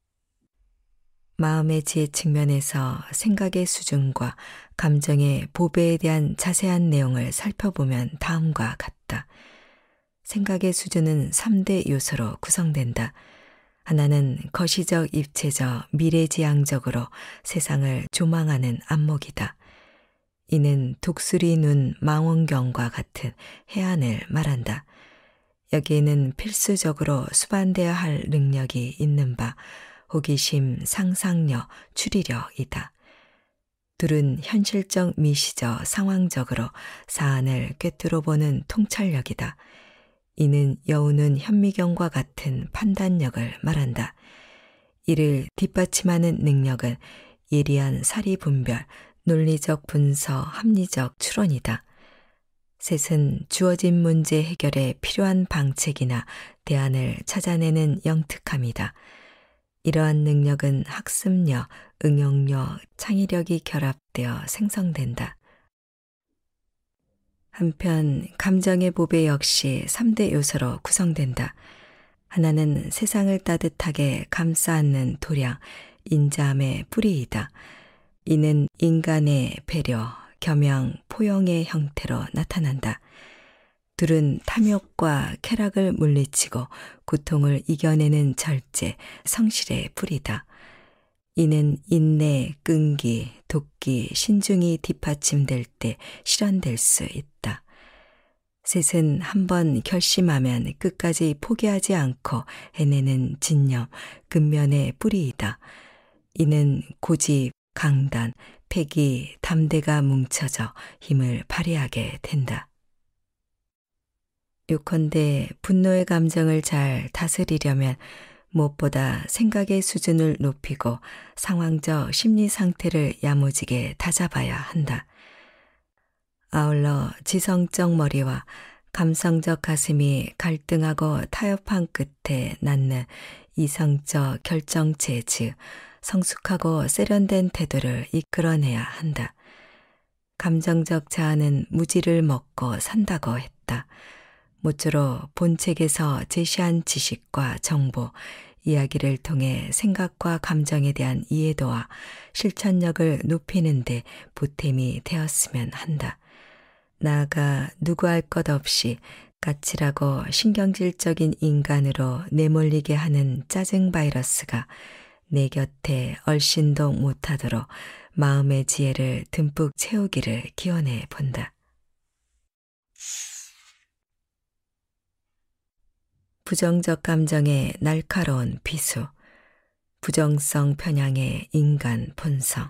마음의 지혜 측면에서 생각의 수준과 감정의 보배에 대한 자세한 내용을 살펴보면 다음과 같다. 생각의 수준은 삼 대 요소로 구성된다. 하나는 거시적 입체적 미래지향적으로 세상을 조망하는 안목이다. 이는 독수리 눈 망원경과 같은 해안을 말한다. 여기에는 필수적으로 수반되어야 할 능력이 있는 바 호기심, 상상력, 추리력이다. 둘은 현실적 미시적 상황적으로 사안을 꿰뚫어 보는 통찰력이다. 이는 여우는 현미경과 같은 판단력을 말한다. 이를 뒷받침하는 능력은 예리한 사리 분별, 논리적 분석, 합리적 추론이다. 셋은 주어진 문제 해결에 필요한 방책이나 대안을 찾아내는 영특함이다. 이러한 능력은 학습력, 응용력, 창의력이 결합되어 생성된다. 한편 감정의 보배 역시 삼 대 요소로 구성된다. 하나는 세상을 따뜻하게 감싸 안는 도량, 인자함의 뿌리이다. 이는 인간의 배려, 겸양, 포용의 형태로 나타난다. 둘은 탐욕과 쾌락을 물리치고 고통을 이겨내는 절제, 성실의 뿌리다. 이는 인내, 끈기, 도끼, 신중이 뒷받침될 때 실현될 수 있다. 셋은 한번 결심하면 끝까지 포기하지 않고 해내는 진념, 근면의 뿌리이다. 이는 고집, 강단, 패기, 담대가 뭉쳐져 힘을 발휘하게 된다. 요컨대 분노의 감정을 잘 다스리려면 무엇보다 생각의 수준을 높이고 상황적 심리 상태를 야무지게 다잡아야 한다. 아울러 지성적 머리와 감성적 가슴이 갈등하고 타협한 끝에 낳는 이성적 결정체, 즉 성숙하고 세련된 태도를 이끌어내야 한다. 감정적 자아는 무지를 먹고 산다고 했다. 모쪼록 본책에서 제시한 지식과 정보, 이야기를 통해 생각과 감정에 대한 이해도와 실천력을 높이는 데 보탬이 되었으면 한다. 나아가 누구 할 것 없이 까칠하고 신경질적인 인간으로 내몰리게 하는 짜증 바이러스가 내 곁에 얼씬도 못하도록 마음의 지혜를 듬뿍 채우기를 기원해 본다. 부정적 감정의 날카로운 비수, 부정성 편향의 인간 본성.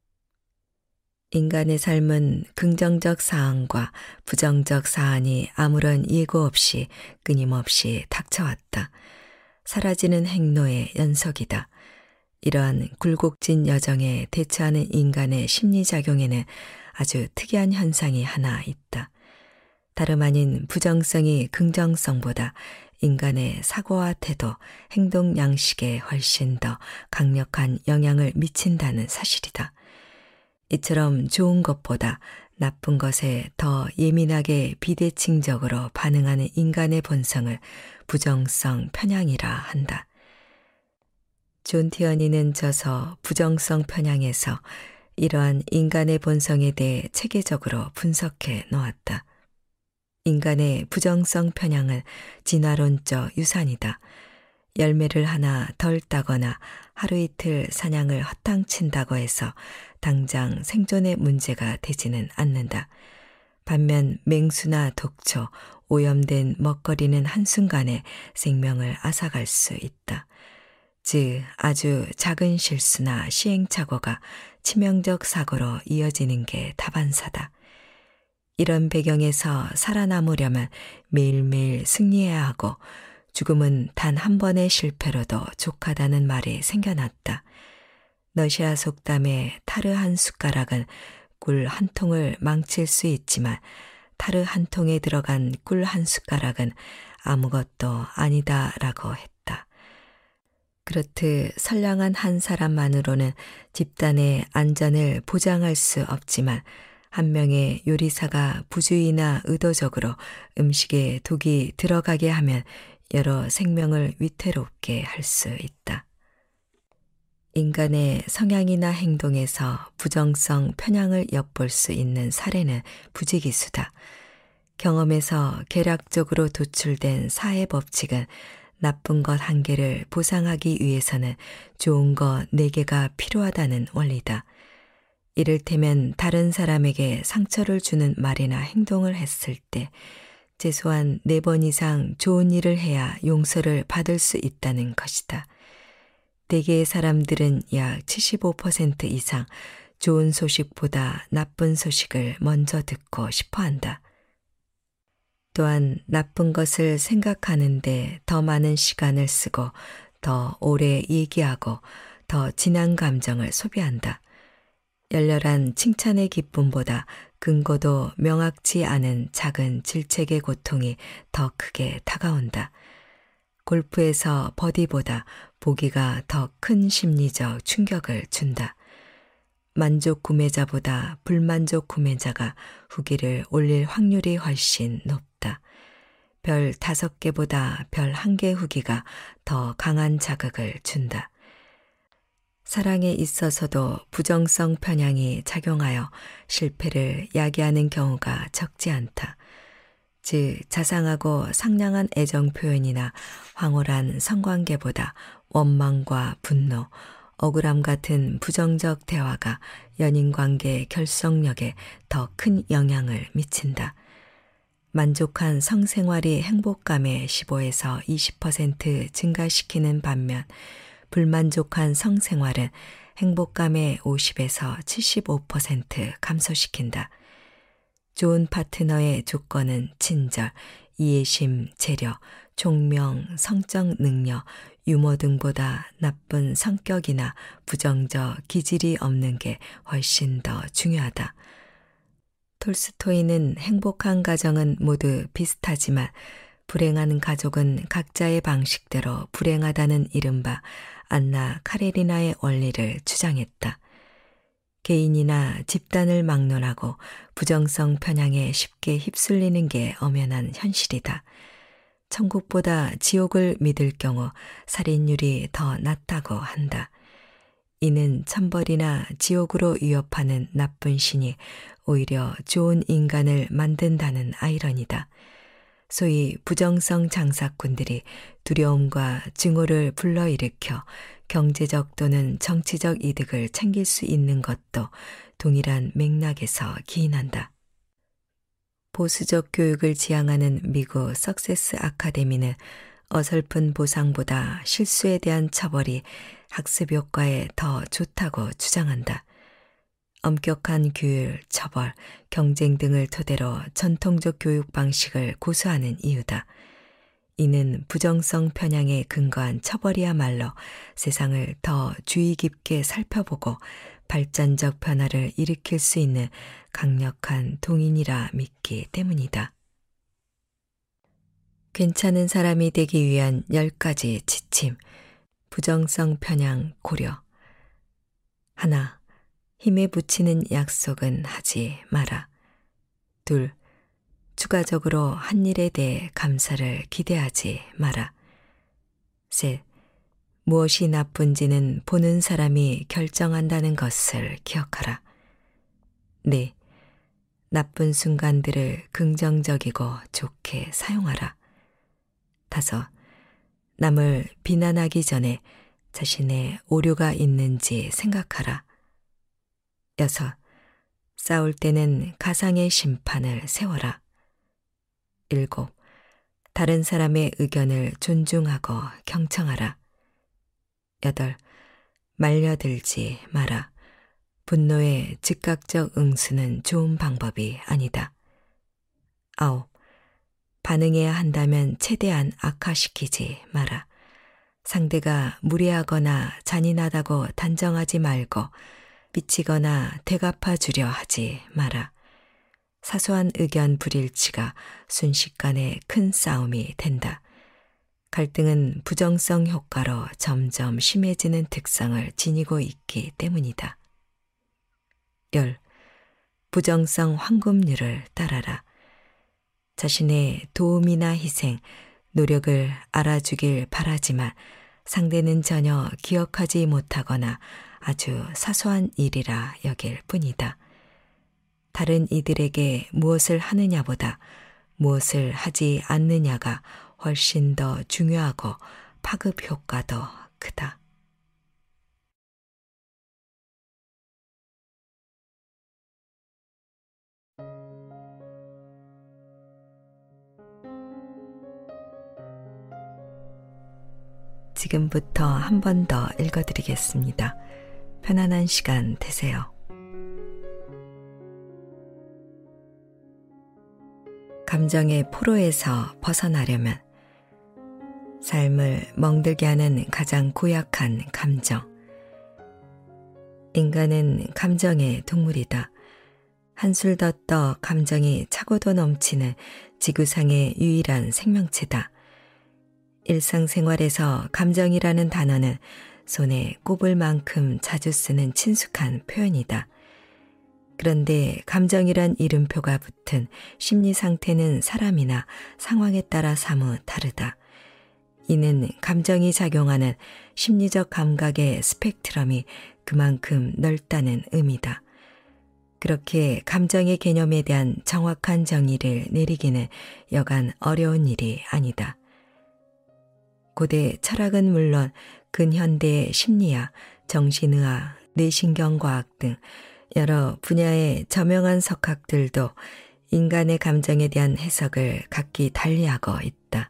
인간의 삶은 긍정적 사안과 부정적 사안이 아무런 예고 없이 끊임없이 닥쳐왔다. 사라지는 행로의 연속이다. 이러한 굴곡진 여정에 대처하는 인간의 심리작용에는 아주 특이한 현상이 하나 있다. 다름 아닌 부정성이 긍정성보다 인간의 사고와 태도, 행동 양식에 훨씬 더 강력한 영향을 미친다는 사실이다. 이처럼 좋은 것보다 나쁜 것에 더 예민하게 비대칭적으로 반응하는 인간의 본성을 부정성 편향이라 한다. 존 티어니는 저서 부정성 편향에서 이러한 인간의 본성에 대해 체계적으로 분석해 놓았다. 인간의 부정성 편향은 진화론적 유산이다. 열매를 하나 덜 따거나 하루 이틀 사냥을 허탕친다고 해서 당장 생존의 문제가 되지는 않는다. 반면 맹수나 독초, 오염된 먹거리는 한순간에 생명을 앗아갈 수 있다. 즉 아주 작은 실수나 시행착오가 치명적 사고로 이어지는 게 다반사다. 이런 배경에서 살아남으려면 매일매일 승리해야 하고 죽음은 단 한 번의 실패로도 족하다는 말이 생겨났다. 러시아 속담에 타르 한 숟가락은 꿀 한 통을 망칠 수 있지만 타르 한 통에 들어간 꿀 한 숟가락은 아무것도 아니다라고 했다. 그렇듯 선량한 한 사람만으로는 집단의 안전을 보장할 수 없지만 한 명의 요리사가 부주의나 의도적으로 음식에 독이 들어가게 하면 여러 생명을 위태롭게 할 수 있다. 인간의 성향이나 행동에서 부정성 편향을 엿볼 수 있는 사례는 부지기수다. 경험에서 계략적으로 도출된 사회 법칙은 나쁜 것 한 개를 보상하기 위해서는 좋은 것 네 개가 필요하다는 원리다. 이를테면 다른 사람에게 상처를 주는 말이나 행동을 했을 때 최소한 네 번 이상 좋은 일을 해야 용서를 받을 수 있다는 것이다. 대개의 사람들은 약 칠십오 퍼센트 이상 좋은 소식보다 나쁜 소식을 먼저 듣고 싶어 한다. 또한 나쁜 것을 생각하는데 더 많은 시간을 쓰고 더 오래 얘기하고 더 진한 감정을 소비한다. 열렬한 칭찬의 기쁨보다 근거도 명확치 않은 작은 질책의 고통이 더 크게 다가온다. 골프에서 버디보다 보기가 더 큰 심리적 충격을 준다. 만족 구매자보다 불만족 구매자가 후기를 올릴 확률이 훨씬 높다. 별 다섯 개보다 별 한 개 후기가 더 강한 자극을 준다. 사랑에 있어서도 부정성 편향이 작용하여 실패를 야기하는 경우가 적지 않다. 즉, 자상하고 상냥한 애정 표현이나 황홀한 성관계보다 원망과 분노, 억울함 같은 부정적 대화가 연인관계 결속력에 더 큰 영향을 미친다. 만족한 성생활이 행복감의 십오에서 이십 퍼센트 증가시키는 반면 불만족한 성생활은 행복감의 오십에서 칠십오 퍼센트 감소시킨다. 좋은 파트너의 조건은 친절, 이해심, 재력, 총명, 성적 능력, 유머 등보다 나쁜 성격이나 부정적 기질이 없는 게 훨씬 더 중요하다. 톨스토이는 행복한 가정은 모두 비슷하지만 불행한 가족은 각자의 방식대로 불행하다는 이른바 안나 카레리나의 원리를 주장했다. 개인이나 집단을 막론하고 부정성 편향에 쉽게 휩쓸리는 게 엄연한 현실이다. 천국보다 지옥을 믿을 경우 살인율이 더 낮다고 한다. 이는 천벌이나 지옥으로 위협하는 나쁜 신이 오히려 좋은 인간을 만든다는 아이러니다. 소위 부정성 장사꾼들이 두려움과 증오를 불러일으켜 경제적 또는 정치적 이득을 챙길 수 있는 것도 동일한 맥락에서 기인한다. 보수적 교육을 지향하는 미국 석세스 아카데미는 어설픈 보상보다 실수에 대한 처벌이 학습 효과에 더 좋다고 주장한다. 엄격한 규율, 처벌, 경쟁 등을 토대로 전통적 교육 방식을 고수하는 이유다. 이는 부정성 편향에 근거한 처벌이야말로 세상을 더 주의 깊게 살펴보고 발전적 변화를 일으킬 수 있는 강력한 동인이라 믿기 때문이다. 괜찮은 사람이 되기 위한 열 가지 지침, 부정성 편향 고려. 하나, 힘에 부치는 약속은 하지 마라. 둘, 추가적으로 한 일에 대해 감사를 기대하지 마라. 셋, 무엇이 나쁜지는 보는 사람이 결정한다는 것을 기억하라. 네, 나쁜 순간들을 긍정적이고 좋게 사용하라. 다섯, 남을 비난하기 전에 자신의 오류가 있는지 생각하라. 여섯, 싸울 때는 가상의 심판을 세워라. 일곱, 다른 사람의 의견을 존중하고 경청하라. 여덟, 말려들지 마라. 분노의 즉각적 응수는 좋은 방법이 아니다. 아홉, 반응해야 한다면 최대한 악화시키지 마라. 상대가 무례하거나 잔인하다고 단정하지 말고 삐치거나 되갚아 주려 하지 마라. 사소한 의견 불일치가 순식간에 큰 싸움이 된다. 갈등은 부정성 효과로 점점 심해지는 특성을 지니고 있기 때문이다. 열. 부정성 황금률을 따라라. 자신의 도움이나 희생, 노력을 알아주길 바라지만 상대는 전혀 기억하지 못하거나 아주 사소한 일이라 여길 뿐이다. 다른 이들에게 무엇을 하느냐보다 무엇을 하지 않느냐가 훨씬 더 중요하고 파급 효과도 크다. 지금부터 한 번 더 읽어드리겠습니다. 편안한 시간 되세요. 감정의 포로에서 벗어나려면 삶을 멍들게 하는 가장 고약한 감정. 인간은 감정의 동물이다. 한술 더 떠 감정이 차고도 넘치는 지구상의 유일한 생명체다. 일상생활에서 감정이라는 단어는 손에 꼽을 만큼 자주 쓰는 친숙한 표현이다. 그런데 감정이란 이름표가 붙은 심리 상태는 사람이나 상황에 따라 사뭇 다르다. 이는 감정이 작용하는 심리적 감각의 스펙트럼이 그만큼 넓다는 의미다. 그렇게 감정의 개념에 대한 정확한 정의를 내리기는 여간 어려운 일이 아니다. 고대 철학은 물론 근현대의 심리학, 정신의학, 뇌신경과학 등 여러 분야의 저명한 석학들도 인간의 감정에 대한 해석을 각기 달리하고 있다.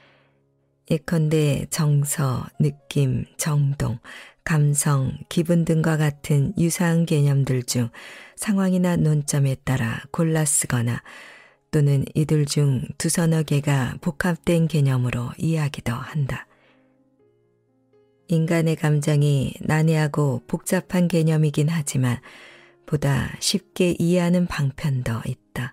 예컨대 정서, 느낌, 정동, 감성, 기분 등과 같은 유사한 개념들 중 상황이나 논점에 따라 골라 쓰거나 또는 이들 중 두서너 개가 복합된 개념으로 이해하기도 한다. 인간의 감정이 난해하고 복잡한 개념이긴 하지만 보다 쉽게 이해하는 방편도 있다.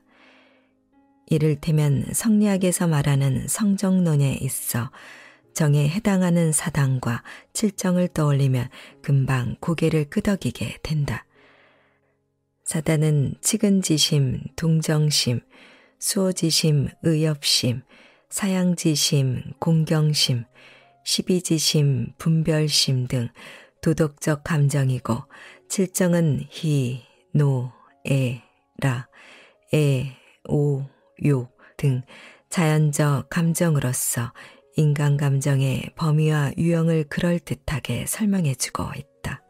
이를테면 성리학에서 말하는 성정론에 있어 정에 해당하는 사당과 칠정을 떠올리면 금방 고개를 끄덕이게 된다. 사단은 측은지심, 동정심, 수호지심, 의협심, 사양지심, 공경심, 시비지심, 분별심 등 도덕적 감정이고 칠정은 희, 노, 애, 라, 애, 오, 욕 등 자연적 감정으로서 인간 감정의 범위와 유형을 그럴듯하게 설명해주고 있다.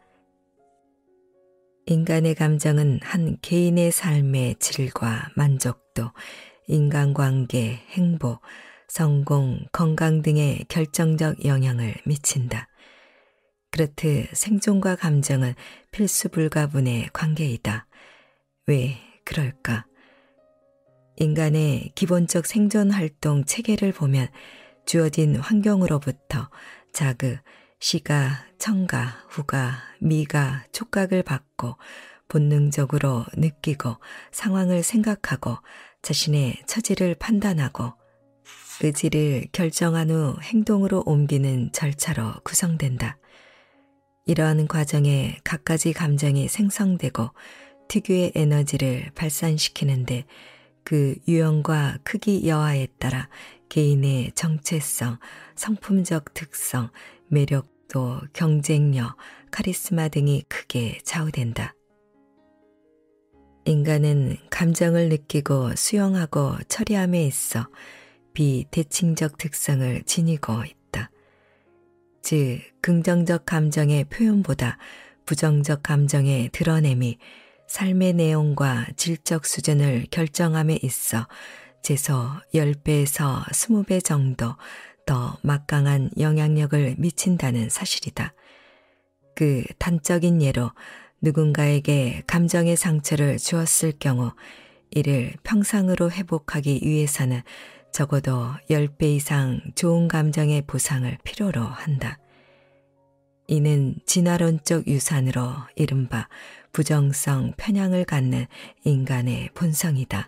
인간의 감정은 한 개인의 삶의 질과 만족도, 인간관계, 행복, 성공, 건강 등의 결정적 영향을 미친다. 그렇듯 생존과 감정은 필수 불가분의 관계이다. 왜 그럴까? 인간의 기본적 생존 활동 체계를 보면 주어진 환경으로부터 자극, 시가, 청가, 후가, 미가, 촉각을 받고 본능적으로 느끼고 상황을 생각하고 자신의 처지를 판단하고 의지를 결정한 후 행동으로 옮기는 절차로 구성된다. 이러한 과정에 갖가지 감정이 생성되고 특유의 에너지를 발산시키는데 그 유형과 크기 여하에 따라 개인의 정체성, 성품적 특성, 매력도, 경쟁력, 카리스마 등이 크게 좌우된다. 인간은 감정을 느끼고 수용하고 처리함에 있어 비대칭적 특성을 지니고 있다. 즉, 긍정적 감정의 표현보다 부정적 감정의 드러냄이 삶의 내용과 질적 수준을 결정함에 있어 최소 십 배에서 이십 배 정도 더 막강한 영향력을 미친다는 사실이다. 그 단적인 예로 누군가에게 감정의 상처를 주었을 경우 이를 평상으로 회복하기 위해서는 적어도 십 배 이상 좋은 감정의 보상을 필요로 한다. 이는 진화론적 유산으로 이른바 부정성 편향을 갖는 인간의 본성이다.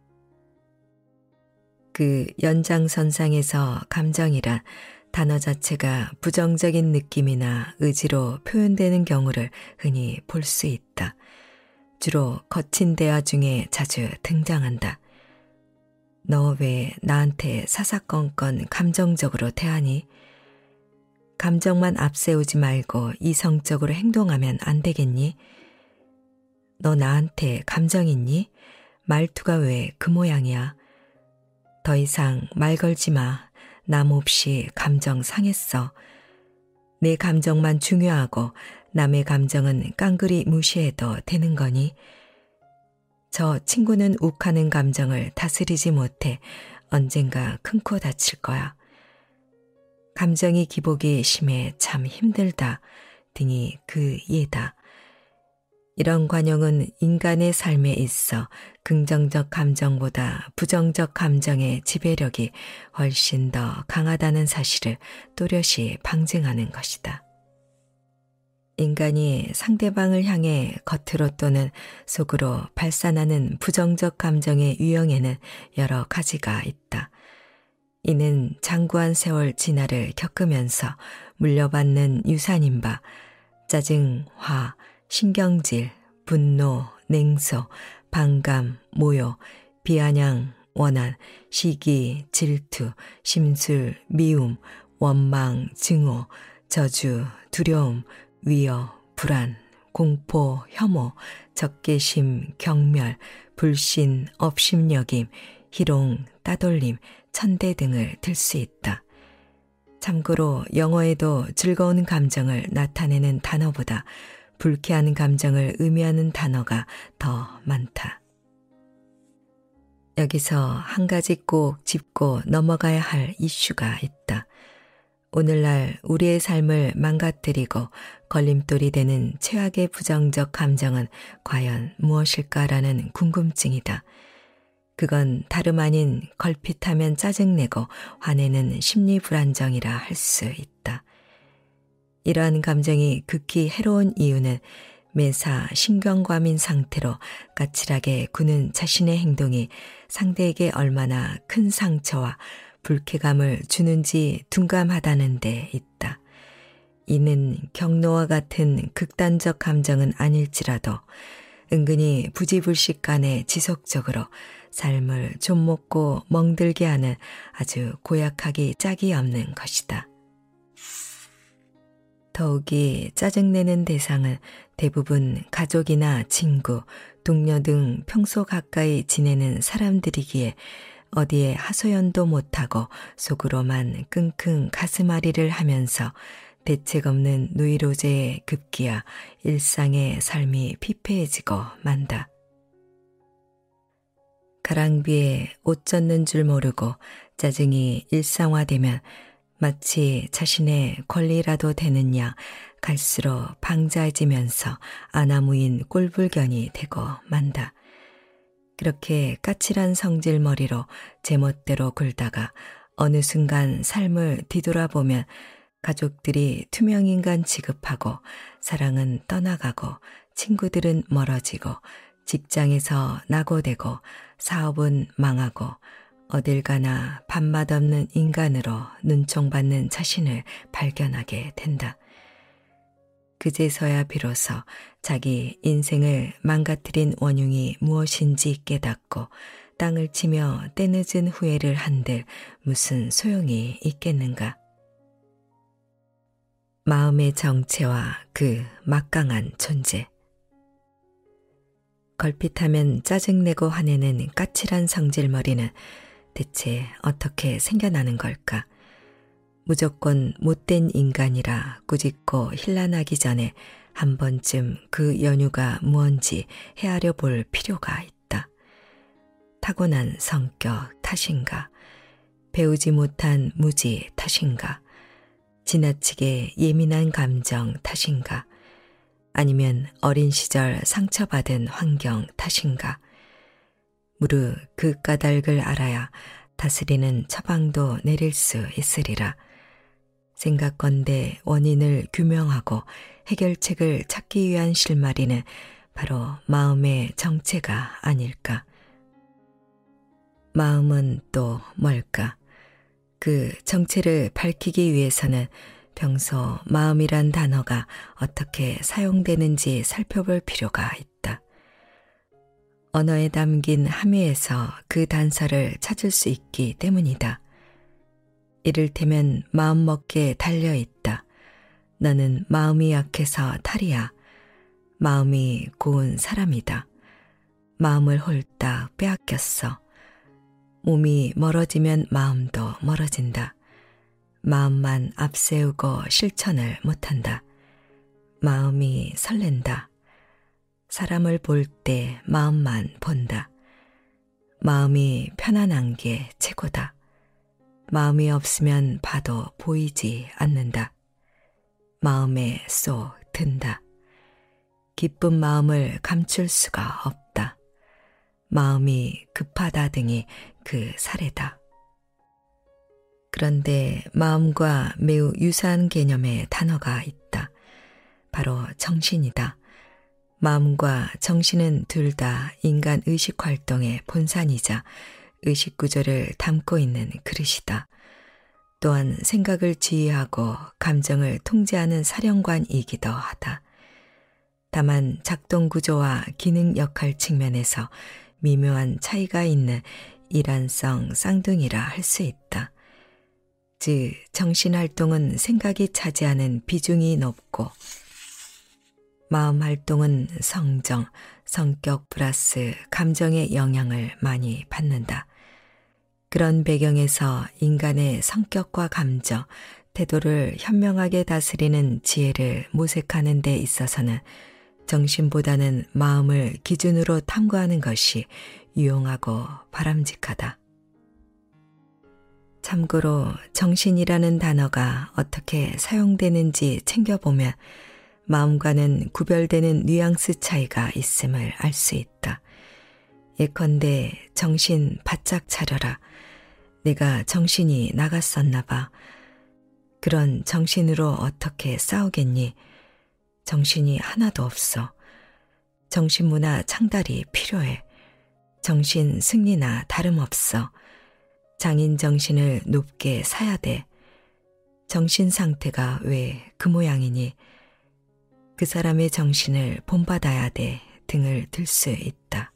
그 연장선상에서 감정이란 단어 자체가 부정적인 느낌이나 의지로 표현되는 경우를 흔히 볼 수 있다. 주로 거친 대화 중에 자주 등장한다. 너 왜 나한테 사사건건 감정적으로 대하니? 감정만 앞세우지 말고 이성적으로 행동하면 안 되겠니? 너 나한테 감정 있니? 말투가 왜 그 모양이야? 더 이상 말 걸지 마. 남 없이 감정 상했어. 내 감정만 중요하고 남의 감정은 깡그리 무시해도 되는 거니? 저 친구는 욱하는 감정을 다스리지 못해 언젠가 큰 코 다칠 거야. 감정이 기복이 심해 참 힘들다 등이 그 예다. 이런 관용은 인간의 삶에 있어 긍정적 감정보다 부정적 감정의 지배력이 훨씬 더 강하다는 사실을 또렷이 방증하는 것이다. 인간이 상대방을 향해 겉으로 또는 속으로 발산하는 부정적 감정의 유형에는 여러 가지가 있다. 이는 장구한 세월 진화를 겪으면서 물려받는 유산인 바 짜증, 화, 신경질, 분노, 냉소, 반감, 모욕, 비아냥, 원한, 시기, 질투, 심술, 미움, 원망, 증오, 저주, 두려움, 위어, 불안, 공포, 혐오, 적개심, 경멸, 불신, 업심여김, 희롱, 따돌림, 천대 등을 들 수 있다. 참고로 영어에도 즐거운 감정을 나타내는 단어보다 불쾌한 감정을 의미하는 단어가 더 많다. 여기서 한 가지 꼭 짚고 넘어가야 할 이슈가 있다. 오늘날 우리의 삶을 망가뜨리고 걸림돌이 되는 최악의 부정적 감정은 과연 무엇일까라는 궁금증이다. 그건 다름 아닌 걸핏하면 짜증내고 화내는 심리 불안정이라 할 수 있다. 이러한 감정이 극히 해로운 이유는 매사 신경과민 상태로 까칠하게 구는 자신의 행동이 상대에게 얼마나 큰 상처와 불쾌감을 주는지 둔감하다는 데 있다. 이는 경노와 같은 극단적 감정은 아닐지라도 은근히 부지불식간에 지속적으로 삶을 좀먹고 멍들게 하는 아주 고약하기 짝이 없는 것이다. 더욱이 짜증내는 대상은 대부분 가족이나 친구, 동료 등 평소 가까이 지내는 사람들이기에 어디에 하소연도 못하고 속으로만 끙끙 가슴앓이를 하면서 대책 없는 노이로제에 급기야 일상의 삶이 피폐해지고 만다. 가랑비에 옷 젖는 줄 모르고 짜증이 일상화되면 마치 자신의 권리라도 되는 양 갈수록 방자해지면서 아나무인 꼴불견이 되고 만다. 그렇게 까칠한 성질머리로 제멋대로 굴다가 어느 순간 삶을 뒤돌아보면 가족들이 투명인간 취급하고 사랑은 떠나가고 친구들은 멀어지고 직장에서 낙오되고 사업은 망하고 어딜 가나 밥맛 없는 인간으로 눈총받는 자신을 발견하게 된다. 그제서야 비로소 자기 인생을 망가뜨린 원흉이 무엇인지 깨닫고 땅을 치며 때늦은 후회를 한들 무슨 소용이 있겠는가. 마음의 정체와 그 막강한 존재. 걸핏하면 짜증내고 화내는 까칠한 성질머리는 대체 어떻게 생겨나는 걸까? 무조건 못된 인간이라 꾸짖고 힐난하기 전에 한 번쯤 그 연유가 무언지 헤아려 볼 필요가 있다. 타고난 성격 탓인가? 배우지 못한 무지 탓인가? 지나치게 예민한 감정 탓인가? 아니면 어린 시절 상처받은 환경 탓인가? 무릇 그 까닭을 알아야 다스리는 처방도 내릴 수 있으리라. 생각건대 원인을 규명하고 해결책을 찾기 위한 실마리는 바로 마음의 정체가 아닐까. 마음은 또 뭘까? 그 정체를 밝히기 위해서는 평소 마음이란 단어가 어떻게 사용되는지 살펴볼 필요가 있다. 언어에 담긴 함의에서 그 단서를 찾을 수 있기 때문이다. 이를테면 마음먹기에 달려있다. 너는 마음이 약해서 탈이야. 마음이 고운 사람이다. 마음을 홀딱 빼앗겼어. 몸이 멀어지면 마음도 멀어진다. 마음만 앞세우고 실천을 못한다. 마음이 설렌다. 사람을 볼 때 마음만 본다. 마음이 편안한 게 최고다. 마음이 없으면 봐도 보이지 않는다. 마음에 쏙 든다. 기쁜 마음을 감출 수가 없다. 마음이 급하다 등이 그 사례다. 그런데 마음과 매우 유사한 개념의 단어가 있다. 바로 정신이다. 마음과 정신은 둘 다 인간 의식 활동의 본산이자 의식 구조를 담고 있는 그릇이다. 또한 생각을 지휘하고 감정을 통제하는 사령관이기도 하다. 다만 작동 구조와 기능 역할 측면에서 미묘한 차이가 있는 일환성 쌍둥이라 할 수 있다. 즉, 정신활동은 생각이 차지하는 비중이 높고 마음활동은 성정, 성격 플러스 감정의 영향을 많이 받는다. 그런 배경에서 인간의 성격과 감정, 태도를 현명하게 다스리는 지혜를 모색하는 데 있어서는 정신보다는 마음을 기준으로 탐구하는 것이 유용하고 바람직하다. 참고로 정신이라는 단어가 어떻게 사용되는지 챙겨보면 마음과는 구별되는 뉘앙스 차이가 있음을 알 수 있다. 예컨대 정신 바짝 차려라. 내가 정신이 나갔었나 봐. 그런 정신으로 어떻게 싸우겠니? 정신이 하나도 없어. 정신문화 창달이 필요해. 정신 승리나 다름없어. 장인 정신을 높게 사야 돼. 정신 상태가 왜 그 모양이니? 그 사람의 정신을 본받아야 돼 등을 들 수 있다.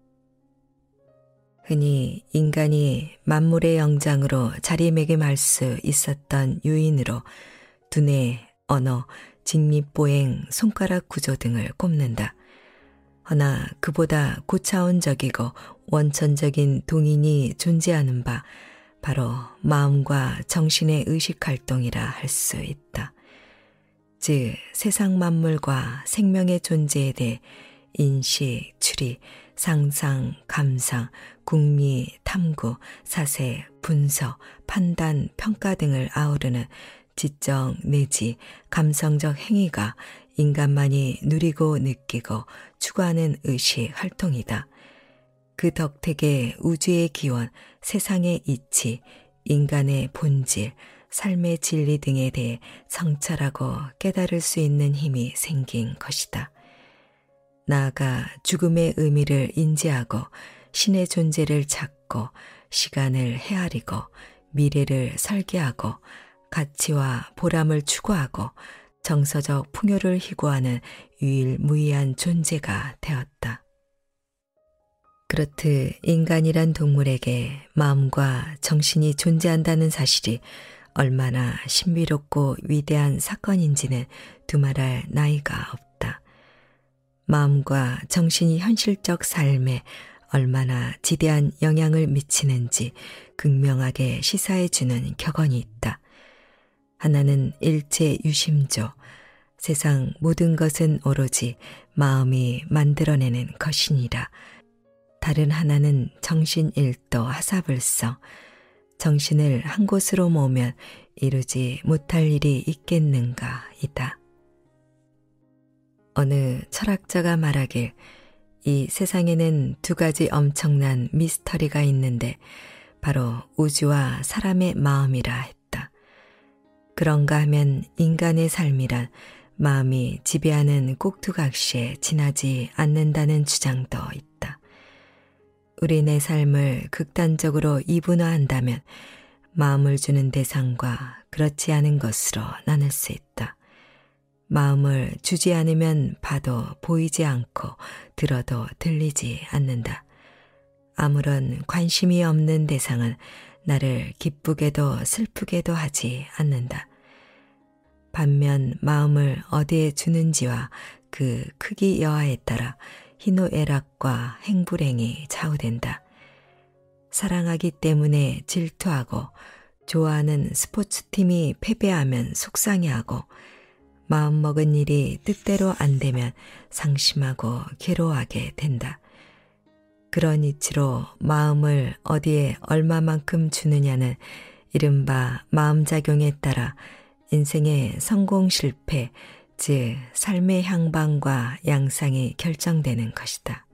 흔히 인간이 만물의 영장으로 자리매김할 수 있었던 요인으로 두뇌, 언어, 직립보행, 손가락 구조 등을 꼽는다. 허나 그보다 고차원적이고 원천적인 동인이 존재하는 바 바로 마음과 정신의 의식활동이라 할 수 있다. 즉 세상 만물과 생명의 존재에 대해 인식, 추리, 상상, 감상, 궁리, 탐구, 사세, 분석, 판단, 평가 등을 아우르는 지적 내지 감성적 행위가 인간만이 누리고 느끼고 추구하는 의식 활동이다. 그 덕택에 우주의 기원, 세상의 이치, 인간의 본질, 삶의 진리 등에 대해 성찰하고 깨달을 수 있는 힘이 생긴 것이다. 나아가 죽음의 의미를 인지하고 신의 존재를 찾고 시간을 헤아리고 미래를 설계하고 가치와 보람을 추구하고 정서적 풍요를 희구하는 유일무이한 존재가 되었다. 그렇듯 인간이란 동물에게 마음과 정신이 존재한다는 사실이 얼마나 신비롭고 위대한 사건인지는 두말할 나위가 없다. 마음과 정신이 현실적 삶에 얼마나 지대한 영향을 미치는지 극명하게 시사해주는 격언이 있다. 하나는 일체 유심조, 세상 모든 것은 오로지 마음이 만들어내는 것이니라. 다른 하나는 정신일도 하사불성, 정신을 한 곳으로 모으면 이루지 못할 일이 있겠는가 이다. 어느 철학자가 말하길 이 세상에는 두 가지 엄청난 미스터리가 있는데 바로 우주와 사람의 마음이라 했다. 그런가 하면 인간의 삶이란 마음이 지배하는 꼭두각시에 지나지 않는다는 주장도 있다. 우리 내 삶을 극단적으로 이분화한다면 마음을 주는 대상과 그렇지 않은 것으로 나눌 수 있다. 마음을 주지 않으면 봐도 보이지 않고 들어도 들리지 않는다. 아무런 관심이 없는 대상은 나를 기쁘게도 슬프게도 하지 않는다. 반면 마음을 어디에 주는지와 그 크기 여하에 따라 희노애락과 행불행이 좌우된다. 사랑하기 때문에 질투하고 좋아하는 스포츠팀이 패배하면 속상해하고 마음먹은 일이 뜻대로 안 되면 상심하고 괴로워하게 된다. 그런 이치로 마음을 어디에 얼마만큼 주느냐는 이른바 마음작용에 따라 인생의 성공 실패, 즉 삶의 향방과 양상이 결정되는 것이다.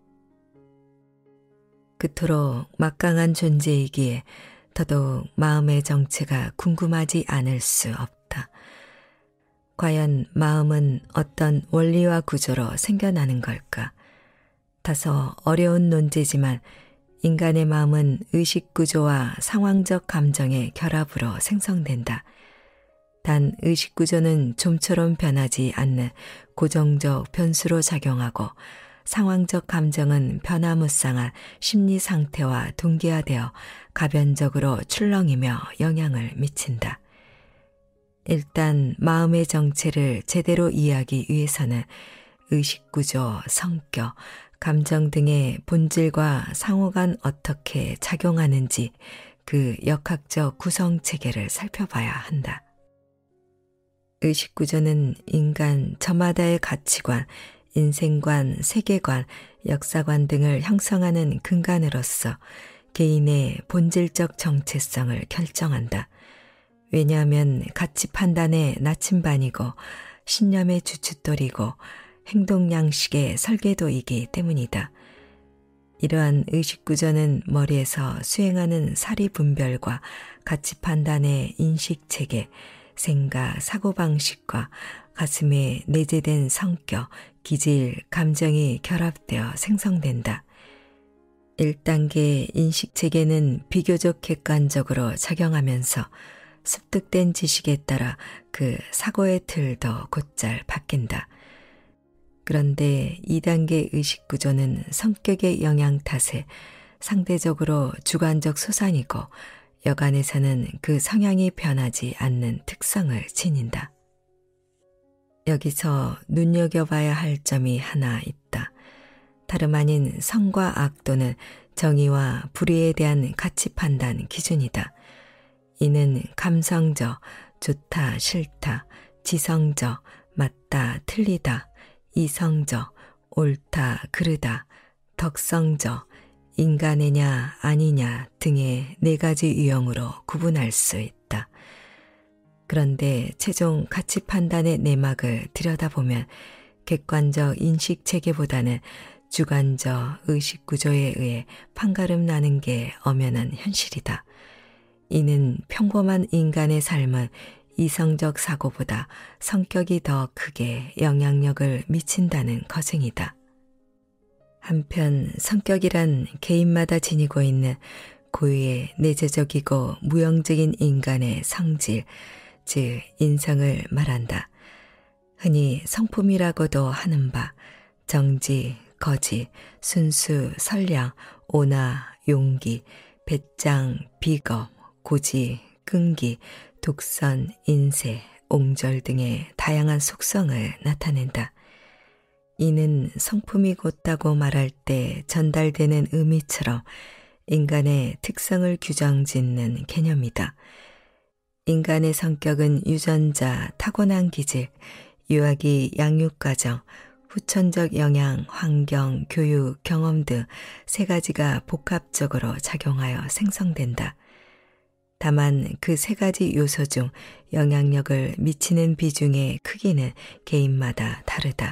그토록 막강한 존재이기에 더더욱 마음의 정체가 궁금하지 않을 수 없다. 과연 마음은 어떤 원리와 구조로 생겨나는 걸까? 다소 어려운 논제지만 인간의 마음은 의식 구조와 상황적 감정의 결합으로 생성된다. 단 의식 구조는 좀처럼 변하지 않는 고정적 변수로 작용하고 상황적 감정은 변화무쌍한 심리 상태와 동기화되어 가변적으로 출렁이며 영향을 미친다. 일단 마음의 정체를 제대로 이해하기 위해서는 의식 구조, 성격, 감정 등의 본질과 상호간 어떻게 작용하는지 그 역학적 구성 체계를 살펴봐야 한다. 의식 구조는 인간 저마다의 가치관, 인생관, 세계관, 역사관 등을 형성하는 근간으로서 개인의 본질적 정체성을 결정한다. 왜냐하면 가치 판단의 나침반이고 신념의 주춧돌이고 행동 양식의 설계도이기 때문이다. 이러한 의식 구조는 머리에서 수행하는 사리 분별과 가치 판단의 인식 체계, 생각, 사고방식과 가슴에 내재된 성격, 기질, 감정이 결합되어 생성된다. 일 단계 인식체계는 비교적 객관적으로 작용하면서 습득된 지식에 따라 그 사고의 틀도 곧잘 바뀐다. 그런데 이 단계 의식구조는 성격의 영향 탓에 상대적으로 주관적 소산이고 여간에서는 그 성향이 변하지 않는 특성을 지닌다. 여기서 눈여겨봐야 할 점이 하나 있다. 다름 아닌 선과 악 또는 정의와 불의에 대한 가치 판단 기준이다. 이는 감성적, 좋다, 싫다, 지성적, 맞다, 틀리다, 이성적, 옳다, 그르다, 덕성적, 인간애냐 아니냐 등의 네 가지 유형으로 구분할 수 있다. 그런데 최종 가치 판단의 내막을 들여다보면 객관적 인식 체계보다는 주관적 의식 구조에 의해 판가름 나는 게 엄연한 현실이다. 이는 평범한 인간의 삶은 이성적 사고보다 성격이 더 크게 영향력을 미친다는 거쟁이다. 한편 성격이란 개인마다 지니고 있는 고유의 내재적이고 무형적인 인간의 성질, 즉 인성을 말한다. 흔히 성품이라고도 하는 바 정지, 거짓, 순수, 선량, 온화, 용기, 배짱, 비겁, 고지, 끈기, 독선, 인세, 옹졸 등의 다양한 속성을 나타낸다. 이는 성품이 곧다고 말할 때 전달되는 의미처럼 인간의 특성을 규정짓는 개념이다. 인간의 성격은 유전자, 타고난 기질, 유아기 양육과정, 후천적 영향, 환경, 교육, 경험 등 세 가지가 복합적으로 작용하여 생성된다. 다만 그 세 가지 요소 중 영향력을 미치는 비중의 크기는 개인마다 다르다.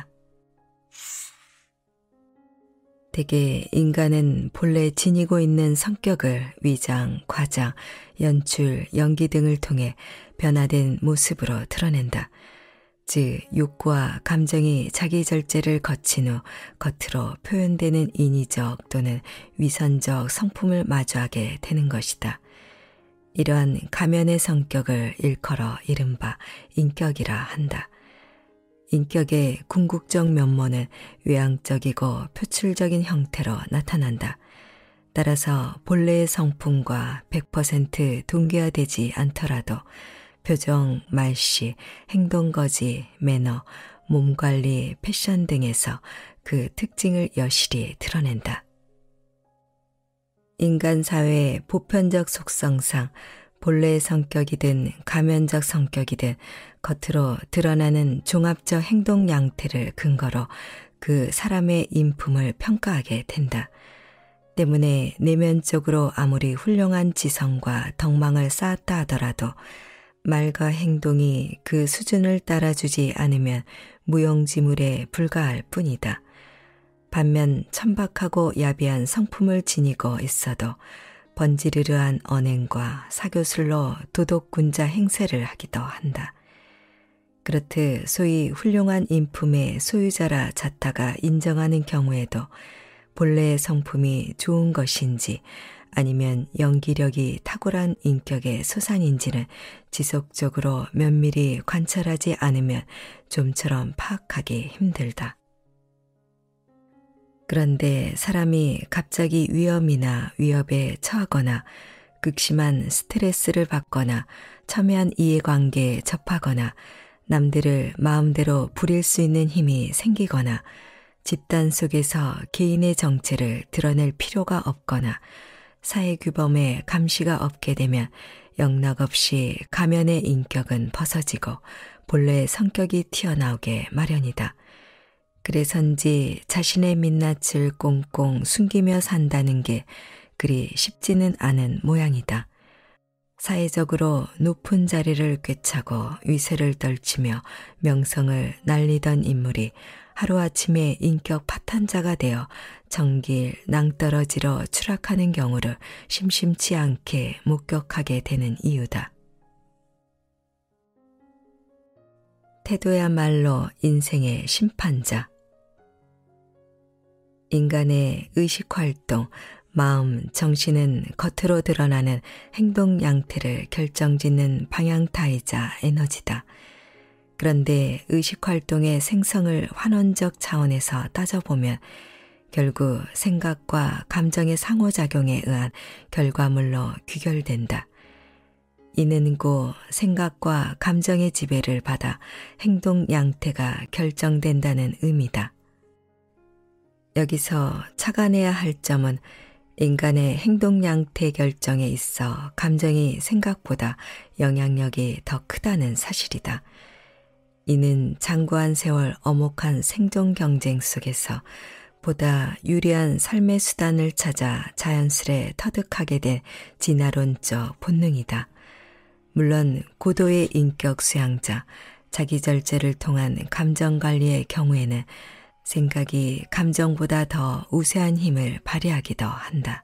대개 인간은 본래 지니고 있는 성격을 위장, 과장, 연출, 연기 등을 통해 변화된 모습으로 드러낸다. 즉 욕구와 감정이 자기 절제를 거친 후 겉으로 표현되는 인위적 또는 위선적 성품을 마주하게 되는 것이다. 이러한 가면의 성격을 일컬어 이른바 인격이라 한다. 인격의 궁극적 면모는 외향적이고 표출적인 형태로 나타난다. 따라서 본래의 성품과 백 퍼센트 동기화되지 않더라도 표정, 말씨, 행동거지, 매너, 몸관리, 패션 등에서 그 특징을 여실히 드러낸다. 인간 사회의 보편적 속성상 본래의 성격이든 가면적 성격이든 겉으로 드러나는 종합적 행동 양태를 근거로 그 사람의 인품을 평가하게 된다. 때문에 내면적으로 아무리 훌륭한 지성과 덕망을 쌓았다 하더라도 말과 행동이 그 수준을 따라주지 않으면 무용지물에 불과할 뿐이다. 반면 천박하고 야비한 성품을 지니고 있어도 번지르르한 언행과 사교술로 도덕군자 행세를 하기도 한다. 그렇듯 소위 훌륭한 인품의 소유자라 자타가 인정하는 경우에도 본래의 성품이 좋은 것인지 아니면 연기력이 탁월한 인격의 소산인지는 지속적으로 면밀히 관찰하지 않으면 좀처럼 파악하기 힘들다. 그런데 사람이 갑자기 위험이나 위협에 처하거나 극심한 스트레스를 받거나 첨예한 이해관계에 접하거나 남들을 마음대로 부릴 수 있는 힘이 생기거나 집단 속에서 개인의 정체를 드러낼 필요가 없거나 사회규범에 감시가 없게 되면 영락없이 가면의 인격은 벗어지고 본래의 성격이 튀어나오게 마련이다. 그래서인지 자신의 민낯을 꽁꽁 숨기며 산다는 게 그리 쉽지는 않은 모양이다. 사회적으로 높은 자리를 꿰차고 위세를 떨치며 명성을 날리던 인물이 하루아침에 인격 파탄자가 되어 정길 낭떠러지로 추락하는 경우를 심심치 않게 목격하게 되는 이유다. 태도야말로 인생의 심판자. 인간의 의식활동, 마음, 정신은 겉으로 드러나는 행동 양태를 결정짓는 방향타이자 에너지다. 그런데 의식활동의 생성을 환원적 차원에서 따져보면 결국 생각과 감정의 상호작용에 의한 결과물로 귀결된다. 이는 곧 생각과 감정의 지배를 받아 행동 양태가 결정된다는 의미다. 여기서 착안해야 할 점은 인간의 행동 양태 결정에 있어 감정이 생각보다 영향력이 더 크다는 사실이다. 이는 장구한 세월 엄혹한 생존 경쟁 속에서 보다 유리한 삶의 수단을 찾아 자연스레 터득하게 된 진화론적 본능이다. 물론 고도의 인격 수양자, 자기절제를 통한 감정관리의 경우에는 생각이 감정보다 더 우세한 힘을 발휘하기도 한다.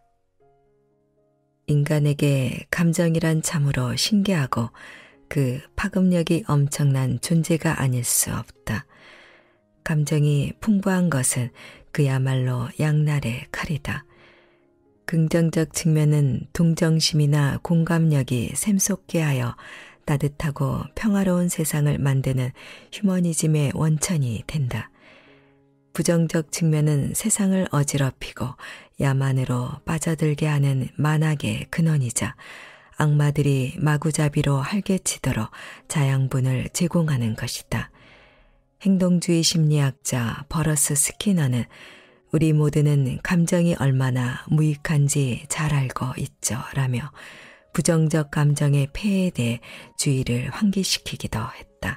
인간에게 감정이란 참으로 신기하고 그 파급력이 엄청난 존재가 아닐 수 없다. 감정이 풍부한 것은 그야말로 양날의 칼이다. 긍정적 측면은 동정심이나 공감력이 샘솟게 하여 따뜻하고 평화로운 세상을 만드는 휴머니즘의 원천이 된다. 부정적 측면은 세상을 어지럽히고 야만으로 빠져들게 하는 만악의 근원이자 악마들이 마구잡이로 활개치도록 자양분을 제공하는 것이다. 행동주의 심리학자 버러스 스키너는 우리 모두는 감정이 얼마나 무익한지 잘 알고 있죠 라며 부정적 감정의 폐해에 대해 주의를 환기시키기도 했다.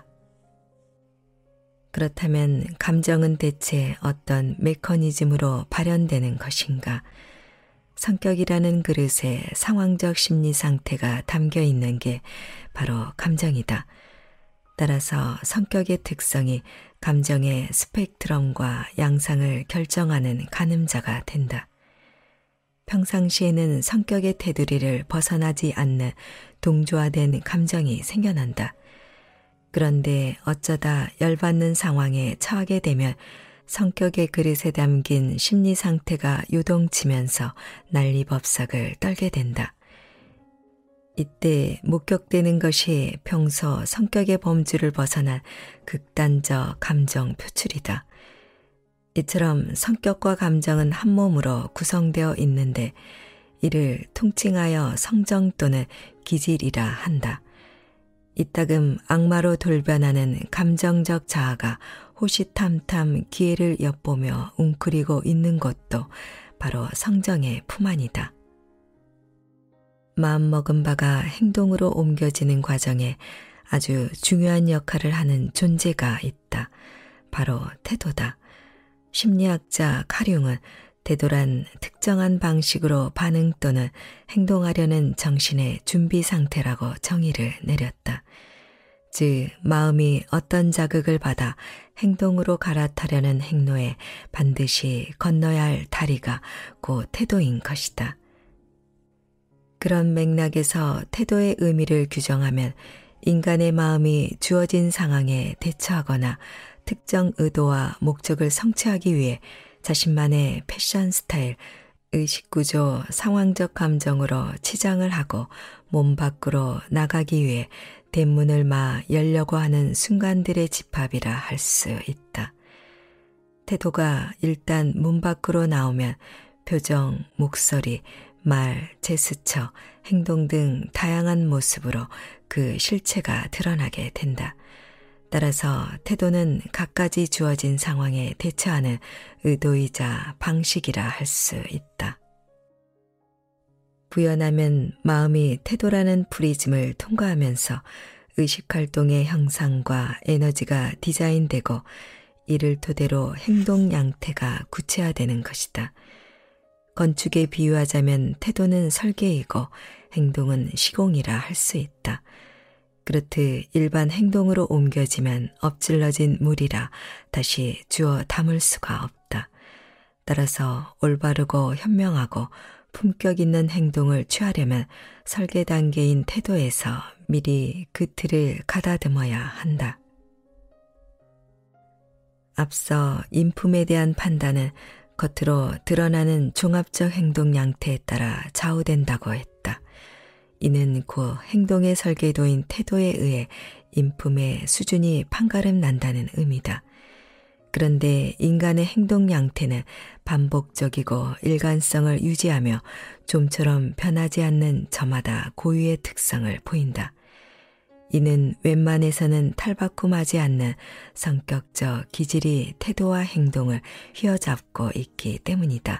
그렇다면 감정은 대체 어떤 메커니즘으로 발현되는 것인가? 성격이라는 그릇에 상황적 심리 상태가 담겨 있는 게 바로 감정이다. 따라서 성격의 특성이 감정의 스펙트럼과 양상을 결정하는 가늠자가 된다. 평상시에는 성격의 테두리를 벗어나지 않는 동조화된 감정이 생겨난다. 그런데 어쩌다 열받는 상황에 처하게 되면 성격의 그릇에 담긴 심리 상태가 요동치면서 난리법석을 떨게 된다. 이때 목격되는 것이 평소 성격의 범주를 벗어난 극단적 감정 표출이다. 이처럼 성격과 감정은 한 몸으로 구성되어 있는데 이를 통칭하여 성정 또는 기질이라 한다. 이따금 악마로 돌변하는 감정적 자아가 호시탐탐 기회를 엿보며 웅크리고 있는 것도 바로 성정의 품 안이다. 마음먹은 바가 행동으로 옮겨지는 과정에 아주 중요한 역할을 하는 존재가 있다. 바로 태도다. 심리학자 카융은 태도란 특정한 방식으로 반응 또는 행동하려는 정신의 준비 상태라고 정의를 내렸다. 즉, 마음이 어떤 자극을 받아 행동으로 갈아타려는 행로에 반드시 건너야 할 다리가 곧 태도인 것이다. 그런 맥락에서 태도의 의미를 규정하면 인간의 마음이 주어진 상황에 대처하거나 특정 의도와 목적을 성취하기 위해 자신만의 패션 스타일, 의식구조, 상황적 감정으로 치장을 하고 몸 밖으로 나가기 위해 대문을 마 열려고 하는 순간들의 집합이라 할 수 있다. 태도가 일단 문 밖으로 나오면 표정, 목소리, 말, 제스처, 행동 등 다양한 모습으로 그 실체가 드러나게 된다. 따라서 태도는 갖가지 주어진 상황에 대처하는 의도이자 방식이라 할 수 있다. 부연하면 마음이 태도라는 프리즘을 통과하면서 의식활동의 형상과 에너지가 디자인되고 이를 토대로 행동 양태가 구체화되는 것이다. 건축에 비유하자면 태도는 설계이고 행동은 시공이라 할 수 있다. 그렇듯 일반 행동으로 옮겨지면 엎질러진 물이라 다시 주워 담을 수가 없다. 따라서 올바르고 현명하고 품격 있는 행동을 취하려면 설계 단계인 태도에서 미리 그 틀을 가다듬어야 한다. 앞서 인품에 대한 판단은 겉으로 드러나는 종합적 행동 양태에 따라 좌우된다고 했다. 이는 곧 행동의 설계도인 태도에 의해 인품의 수준이 판가름 난다는 의미다. 그런데 인간의 행동 양태는 반복적이고 일관성을 유지하며 좀처럼 변하지 않는 저마다 고유의 특성을 보인다. 이는 웬만해서는 탈바꿈하지 않는 성격적 기질이 태도와 행동을 휘어잡고 있기 때문이다.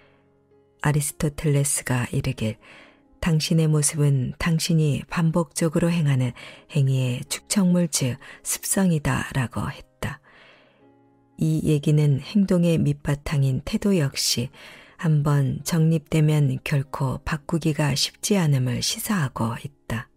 아리스토텔레스가 이르길 당신의 모습은 당신이 반복적으로 행하는 행위의 축적물 즉 습성이다 라고 했다. 이 얘기는 행동의 밑바탕인 태도 역시 한번 정립되면 결코 바꾸기가 쉽지 않음을 시사하고 있다.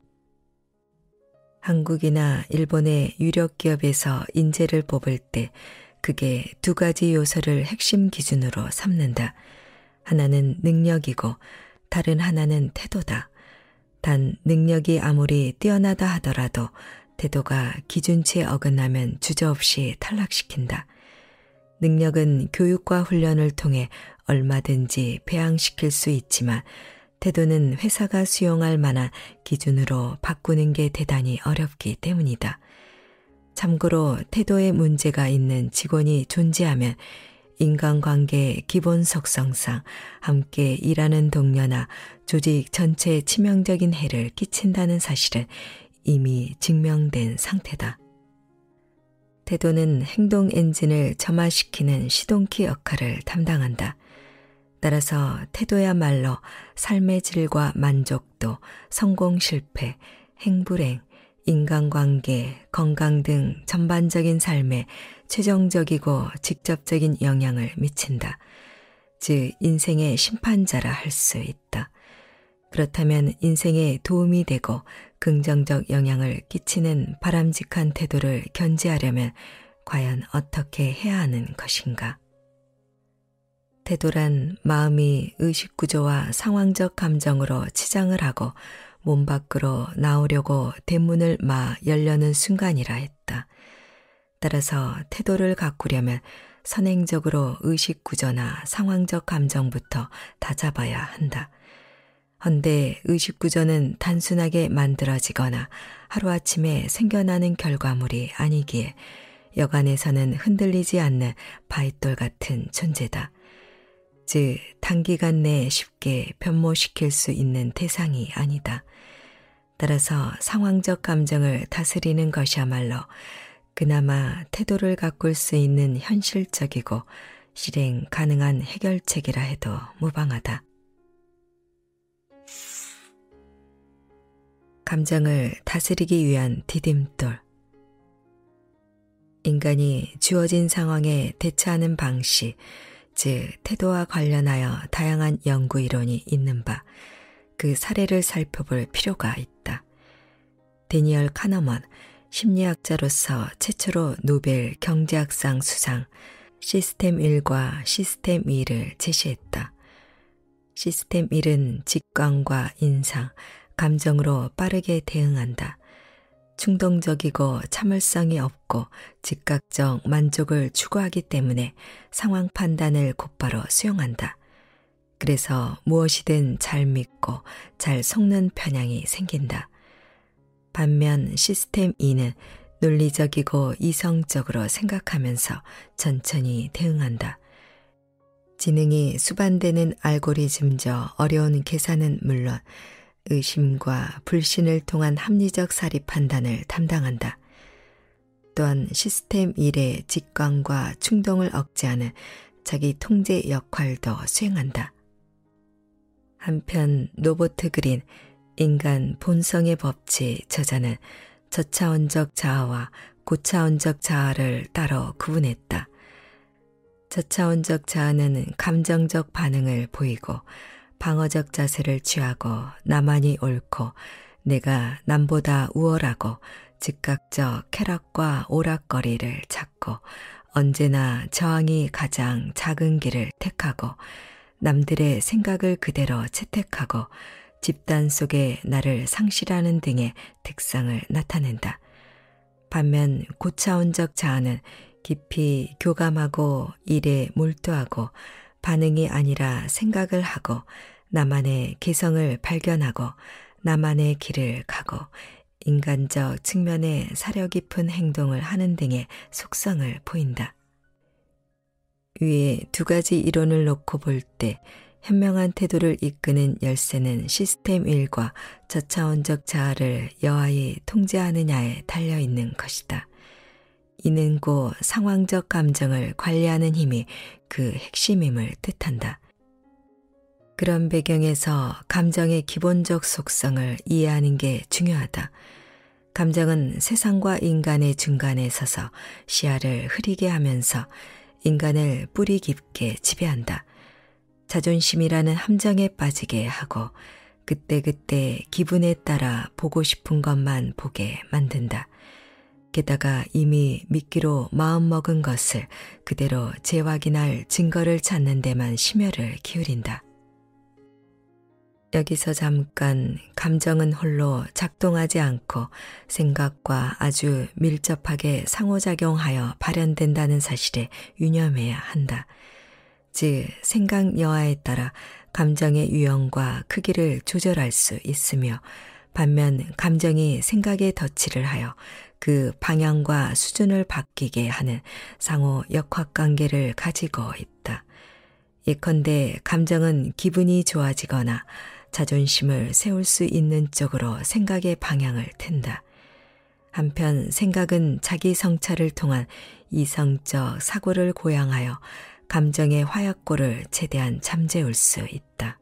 한국이나 일본의 유력 기업에서 인재를 뽑을 때 그게 두 가지 요소를 핵심 기준으로 삼는다. 하나는 능력이고 다른 하나는 태도다. 단 능력이 아무리 뛰어나다 하더라도 태도가 기준치에 어긋나면 주저없이 탈락시킨다. 능력은 교육과 훈련을 통해 얼마든지 배양시킬 수 있지만 태도는 회사가 수용할 만한 기준으로 바꾸는 게 대단히 어렵기 때문이다. 참고로 태도에 문제가 있는 직원이 존재하면 인간관계의 기본 속성상 함께 일하는 동료나 조직 전체에 치명적인 해를 끼친다는 사실은 이미 증명된 상태다. 태도는 행동 엔진을 점화시키는 시동키 역할을 담당한다. 따라서 태도야말로 삶의 질과 만족도, 성공 실패, 행불행, 인간관계, 건강 등 전반적인 삶에 최종적이고 직접적인 영향을 미친다. 즉 인생의 심판자라 할 수 있다. 그렇다면 인생에 도움이 되고 긍정적 영향을 끼치는 바람직한 태도를 견지하려면 과연 어떻게 해야 하는 것인가? 태도란 마음이 의식구조와 상황적 감정으로 치장을 하고 몸 밖으로 나오려고 대문을 마 열려는 순간이라 했다. 따라서 태도를 가꾸려면 선행적으로 의식구조나 상황적 감정부터 다잡아야 한다. 헌데 의식구조는 단순하게 만들어지거나 하루아침에 생겨나는 결과물이 아니기에 여간에서는 흔들리지 않는 바윗돌 같은 존재다. 즉 단기간 내에 쉽게 변모시킬 수 있는 대상이 아니다. 따라서 상황적 감정을 다스리는 것이야말로 그나마 태도를 가꿀 수 있는 현실적이고 실행 가능한 해결책이라 해도 무방하다. 감정을 다스리기 위한 디딤돌. 인간이 주어진 상황에 대처하는 방식, 즉 태도와 관련하여 다양한 연구 이론이 있는 바, 그 사례를 살펴볼 필요가 있다. 데니얼 카너먼, 심리학자로서 최초로 노벨 경제학상 수상, 시스템 일과 시스템 이를 제시했다. 시스템 일은 직관과 인상, 감정으로 빠르게 대응한다. 충동적이고 참을성이 없고 즉각적 만족을 추구하기 때문에 상황 판단을 곧바로 수용한다. 그래서 무엇이든 잘 믿고 잘 속는 편향이 생긴다. 반면 시스템 E는 논리적이고 이성적으로 생각하면서 천천히 대응한다. 지능이 수반되는 알고리즘적 어려운 계산은 물론 의심과 불신을 통한 합리적 사리 판단을 담당한다. 또한 시스템 일의 직관과 충동을 억제하는 자기 통제 역할도 수행한다. 한편 노보트 그린 인간 본성의 법칙 저자는 저차원적 자아와 고차원적 자아를 따로 구분했다. 저차원적 자아는 감정적 반응을 보이고 방어적 자세를 취하고 나만이 옳고 내가 남보다 우월하고 즉각적 쾌락과 오락거리를 찾고 언제나 저항이 가장 작은 길을 택하고 남들의 생각을 그대로 채택하고 집단 속에 나를 상실하는 등의 특성을 나타낸다. 반면 고차원적 자아는 깊이 교감하고 일에 몰두하고 반응이 아니라 생각을 하고 나만의 개성을 발견하고 나만의 길을 가고 인간적 측면의 사려 깊은 행동을 하는 등의 속성을 보인다. 위에 두 가지 이론을 놓고 볼 때 현명한 태도를 이끄는 열쇠는 시스템 일과 저차원적 자아를 여하이 통제하느냐에 달려있는 것이다. 이는 곧 상황적 감정을 관리하는 힘이 그 핵심임을 뜻한다. 그런 배경에서 감정의 기본적 속성을 이해하는 게 중요하다. 감정은 세상과 인간의 중간에 서서 시야를 흐리게 하면서 인간을 뿌리 깊게 지배한다. 자존심이라는 함정에 빠지게 하고 그때그때 기분에 따라 보고 싶은 것만 보게 만든다. 게다가 이미 믿기로 마음먹은 것을 그대로 재확인할 증거를 찾는 데만 심혈을 기울인다. 여기서 잠깐 감정은 홀로 작동하지 않고 생각과 아주 밀접하게 상호작용하여 발현된다는 사실에 유념해야 한다. 즉 생각 여하에 따라 감정의 유형과 크기를 조절할 수 있으며 반면 감정이 생각에 덧칠을 하여 그 방향과 수준을 바뀌게 하는 상호 역학관계를 가지고 있다. 예컨대 감정은 기분이 좋아지거나 자존심을 세울 수 있는 쪽으로 생각의 방향을 튼다. 한편 생각은 자기 성찰을 통한 이성적 사고를 고양하여 감정의 화약고를 최대한 잠재울 수 있다.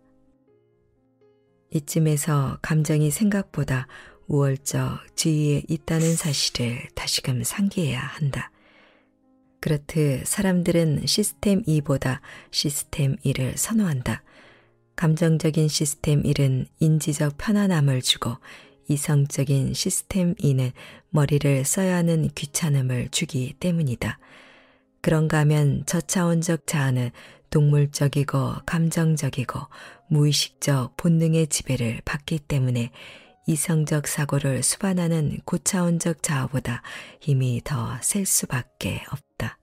이쯤에서 감정이 생각보다 우월적 지위에 있다는 사실을 다시금 상기해야 한다. 그렇듯 사람들은 시스템 E보다 시스템 일을 선호한다. 감정적인 시스템 일은 인지적 편안함을 주고 이성적인 시스템 E는 머리를 써야 하는 귀찮음을 주기 때문이다. 그런가 하면 저차원적 자아는 동물적이고 감정적이고 무의식적 본능의 지배를 받기 때문에 이성적 사고를 수반하는 고차원적 자아보다 힘이 더 셀 수밖에 없다.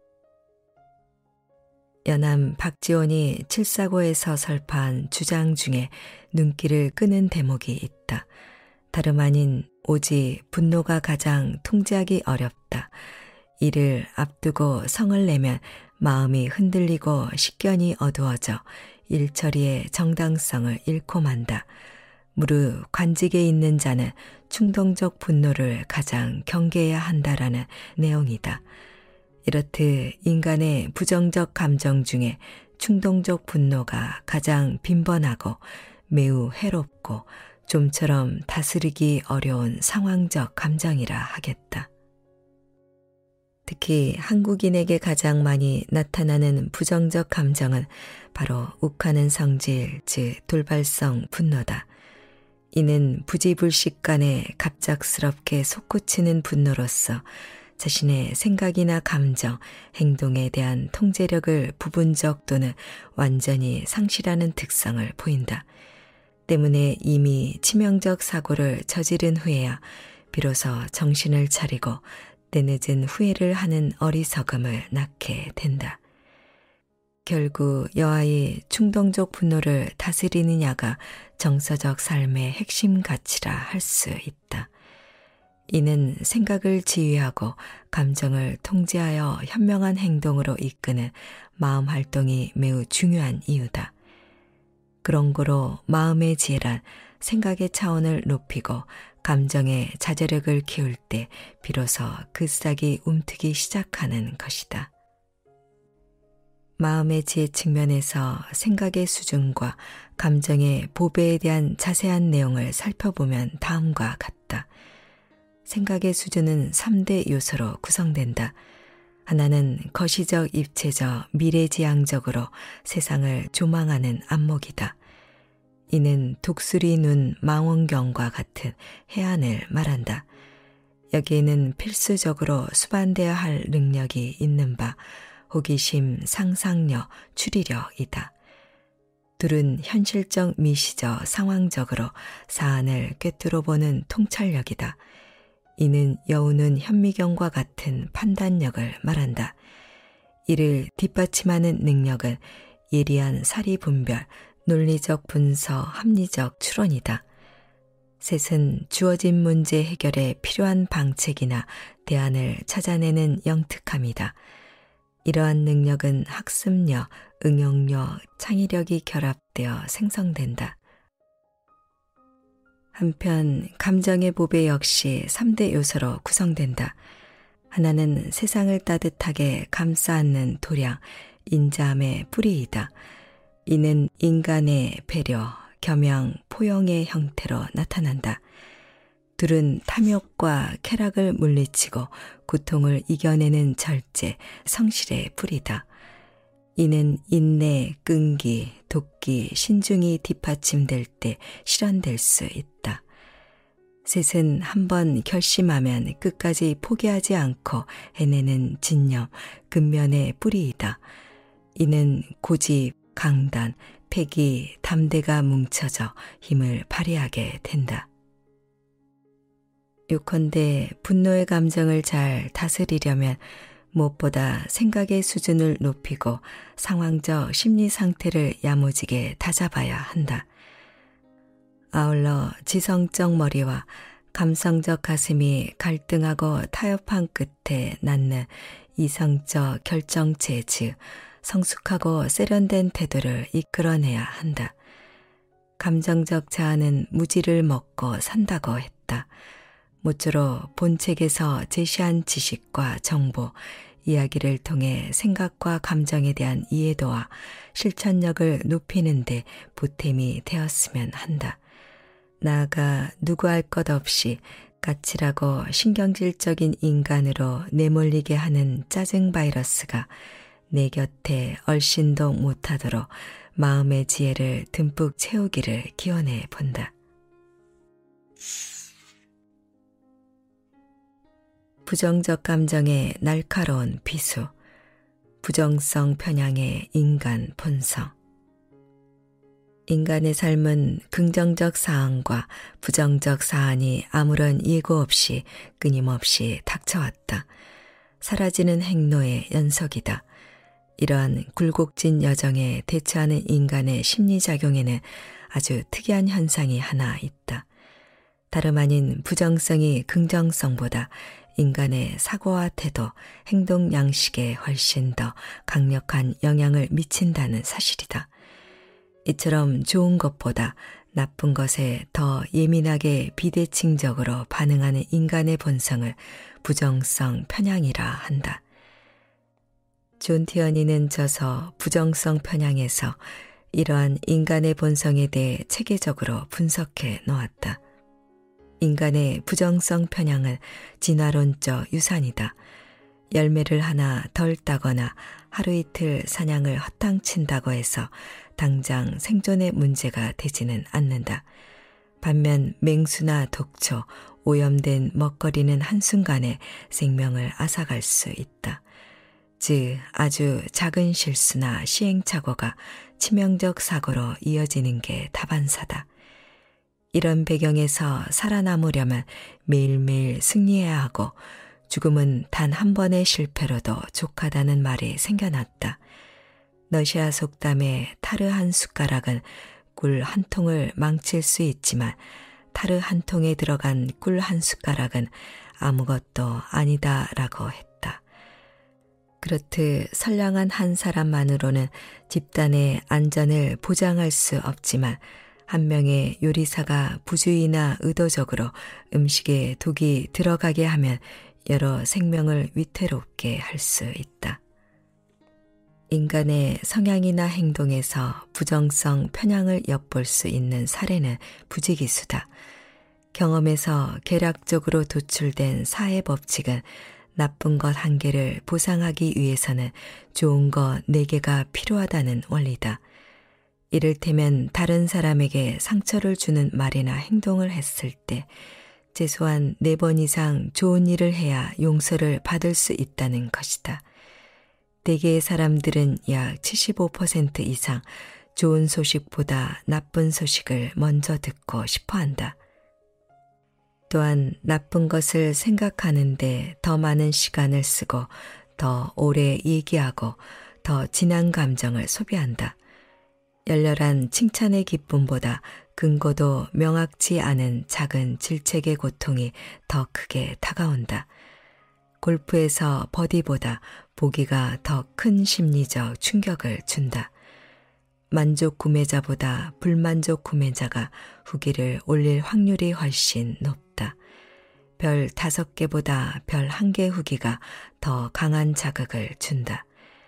연암 박지원이 칠사고에서 설파한 주장 중에 눈길을 끄는 대목이 있다. 다름 아닌 오직 분노가 가장 통제하기 어렵다. 이를 앞두고 성을 내면 마음이 흔들리고 식견이 어두워져 일처리의 정당성을 잃고 만다. 무릇 관직에 있는 자는 충동적 분노를 가장 경계해야 한다라는 내용이다. 이렇듯 인간의 부정적 감정 중에 충동적 분노가 가장 빈번하고 매우 해롭고 좀처럼 다스리기 어려운 상황적 감정이라 하겠다. 특히 한국인에게 가장 많이 나타나는 부정적 감정은 바로 욱하는 성질, 즉 돌발성 분노다. 이는 부지불식간에 갑작스럽게 솟구치는 분노로서 자신의 생각이나 감정, 행동에 대한 통제력을 부분적 또는 완전히 상실하는 특성을 보인다. 때문에 이미 치명적 사고를 저지른 후에야 비로소 정신을 차리고 때늦은 후회를 하는 어리석음을 낳게 된다. 결국 여아의 충동적 분노를 다스리느냐가 정서적 삶의 핵심 가치라 할 수 있다. 이는 생각을 지휘하고 감정을 통제하여 현명한 행동으로 이끄는 마음 활동이 매우 중요한 이유다. 그런 거로 마음의 지혜란 생각의 차원을 높이고 감정의 자제력을 키울 때 비로소 그 싹이 움트기 시작하는 것이다. 마음의 지혜 측면에서 생각의 수준과 감정의 보배에 대한 자세한 내용을 살펴보면 다음과 같다. 생각의 수준은 삼 대 요소로 구성된다. 하나는 거시적 입체적 미래지향적으로 세상을 조망하는 안목이다. 이는 독수리 눈 망원경과 같은 해안을 말한다. 여기에는 필수적으로 수반되어야 할 능력이 있는 바 호기심, 상상력, 추리력이다. 둘은 현실적 미시적 상황적으로 사안을 꿰뚫어 보는 통찰력이다. 이는 여우는 현미경과 같은 판단력을 말한다. 이를 뒷받침하는 능력은 예리한 사리 분별, 논리적 분석, 합리적 추론이다. 셋은 주어진 문제 해결에 필요한 방책이나 대안을 찾아내는 영특함이다. 이러한 능력은 학습력, 응용력, 창의력이 결합되어 생성된다. 한편 감정의 보배 역시 삼 대 요소로 구성된다. 하나는 세상을 따뜻하게 감싸 안는 도량, 인자함의 뿌리이다. 이는 인간의 배려, 겸양, 포용의 형태로 나타난다. 둘은 탐욕과 쾌락을 물리치고 고통을 이겨내는 절제, 성실의 뿌리다. 이는 인내, 끈기, 도끼, 신중이 뒷받침될 때 실현될 수 있다. 셋은 한번 결심하면 끝까지 포기하지 않고 해내는 진념, 근면의 뿌리이다. 이는 고집, 강단, 패기, 담대가 뭉쳐져 힘을 발휘하게 된다. 요컨대 분노의 감정을 잘 다스리려면 무엇보다 생각의 수준을 높이고 상황적 심리 상태를 야무지게 다잡아야 한다. 아울러 지성적 머리와 감성적 가슴이 갈등하고 타협한 끝에 낳는 이성적 결정체 즉 성숙하고 세련된 태도를 이끌어내야 한다. 감정적 자아는 무지를 먹고 산다고 했다. 모쪼록 본책에서 제시한 지식과 정보, 이야기를 통해 생각과 감정에 대한 이해도와 실천력을 높이는 데 보탬이 되었으면 한다. 나아가 누구 할 것 없이 까칠하고 신경질적인 인간으로 내몰리게 하는 짜증 바이러스가 내 곁에 얼씬도 못하도록 마음의 지혜를 듬뿍 채우기를 기원해 본다. 부정적 감정의 날카로운 비수, 부정성 편향의 인간 본성. 인간의 삶은 긍정적 사안과 부정적 사안이 아무런 예고 없이 끊임없이 닥쳐왔다. 사라지는 행로의 연속이다. 이러한 굴곡진 여정에 대처하는 인간의 심리작용에는 아주 특이한 현상이 하나 있다. 다름 아닌 부정성이 긍정성보다 인간의 사고와 태도, 행동 양식에 훨씬 더 강력한 영향을 미친다는 사실이다. 이처럼 좋은 것보다 나쁜 것에 더 예민하게 비대칭적으로 반응하는 인간의 본성을 부정성 편향이라 한다. 존 티어니는 저서 부정성 편향에서 이러한 인간의 본성에 대해 체계적으로 분석해 놓았다. 인간의 부정성 편향은 진화론적 유산이다. 열매를 하나 덜 따거나 하루 이틀 사냥을 허탕친다고 해서 당장 생존의 문제가 되지는 않는다. 반면 맹수나 독초, 오염된 먹거리는 한순간에 생명을 앗아갈 수 있다. 즉 아주 작은 실수나 시행착오가 치명적 사고로 이어지는 게 다반사다. 이런 배경에서 살아남으려면 매일매일 승리해야 하고 죽음은 단 한 번의 실패로도 족하다는 말이 생겨났다. 러시아 속담에 타르 한 숟가락은 꿀 한 통을 망칠 수 있지만 타르 한 통에 들어간 꿀 한 숟가락은 아무것도 아니다라고 했다. 그렇듯 선량한 한 사람만으로는 집단의 안전을 보장할 수 없지만 한 명의 요리사가 부주의나 의도적으로 음식에 독이 들어가게 하면 여러 생명을 위태롭게 할 수 있다. 인간의 성향이나 행동에서 부정성 편향을 엿볼 수 있는 사례는 부지기수다. 경험에서 계략적으로 도출된 사회 법칙은 나쁜 것 한 개를 보상하기 위해서는 좋은 것 네 개가 필요하다는 원리다. 이를테면 다른 사람에게 상처를 주는 말이나 행동을 했을 때 최소한 네 번 이상 좋은 일을 해야 용서를 받을 수 있다는 것이다. 대개의 사람들은 약 칠십오 퍼센트 이상 좋은 소식보다 나쁜 소식을 먼저 듣고 싶어 한다. 또한 나쁜 것을 생각하는데 더 많은 시간을 쓰고 더 오래 얘기하고 더 진한 감정을 소비한다. 열렬한 칭찬의 기쁨보다 근거도 명확치 않은 작은 질책의 고통이 더 크게 다가온다. 골프에서 버디보다 보기가 더 큰 심리적 충격을 준다. 만족 구매자보다 불만족 구매자가 후기를 올릴 확률이 훨씬 높다. 별 다섯 개보다 별 한 개 후기가 더 강한 자극을 준다.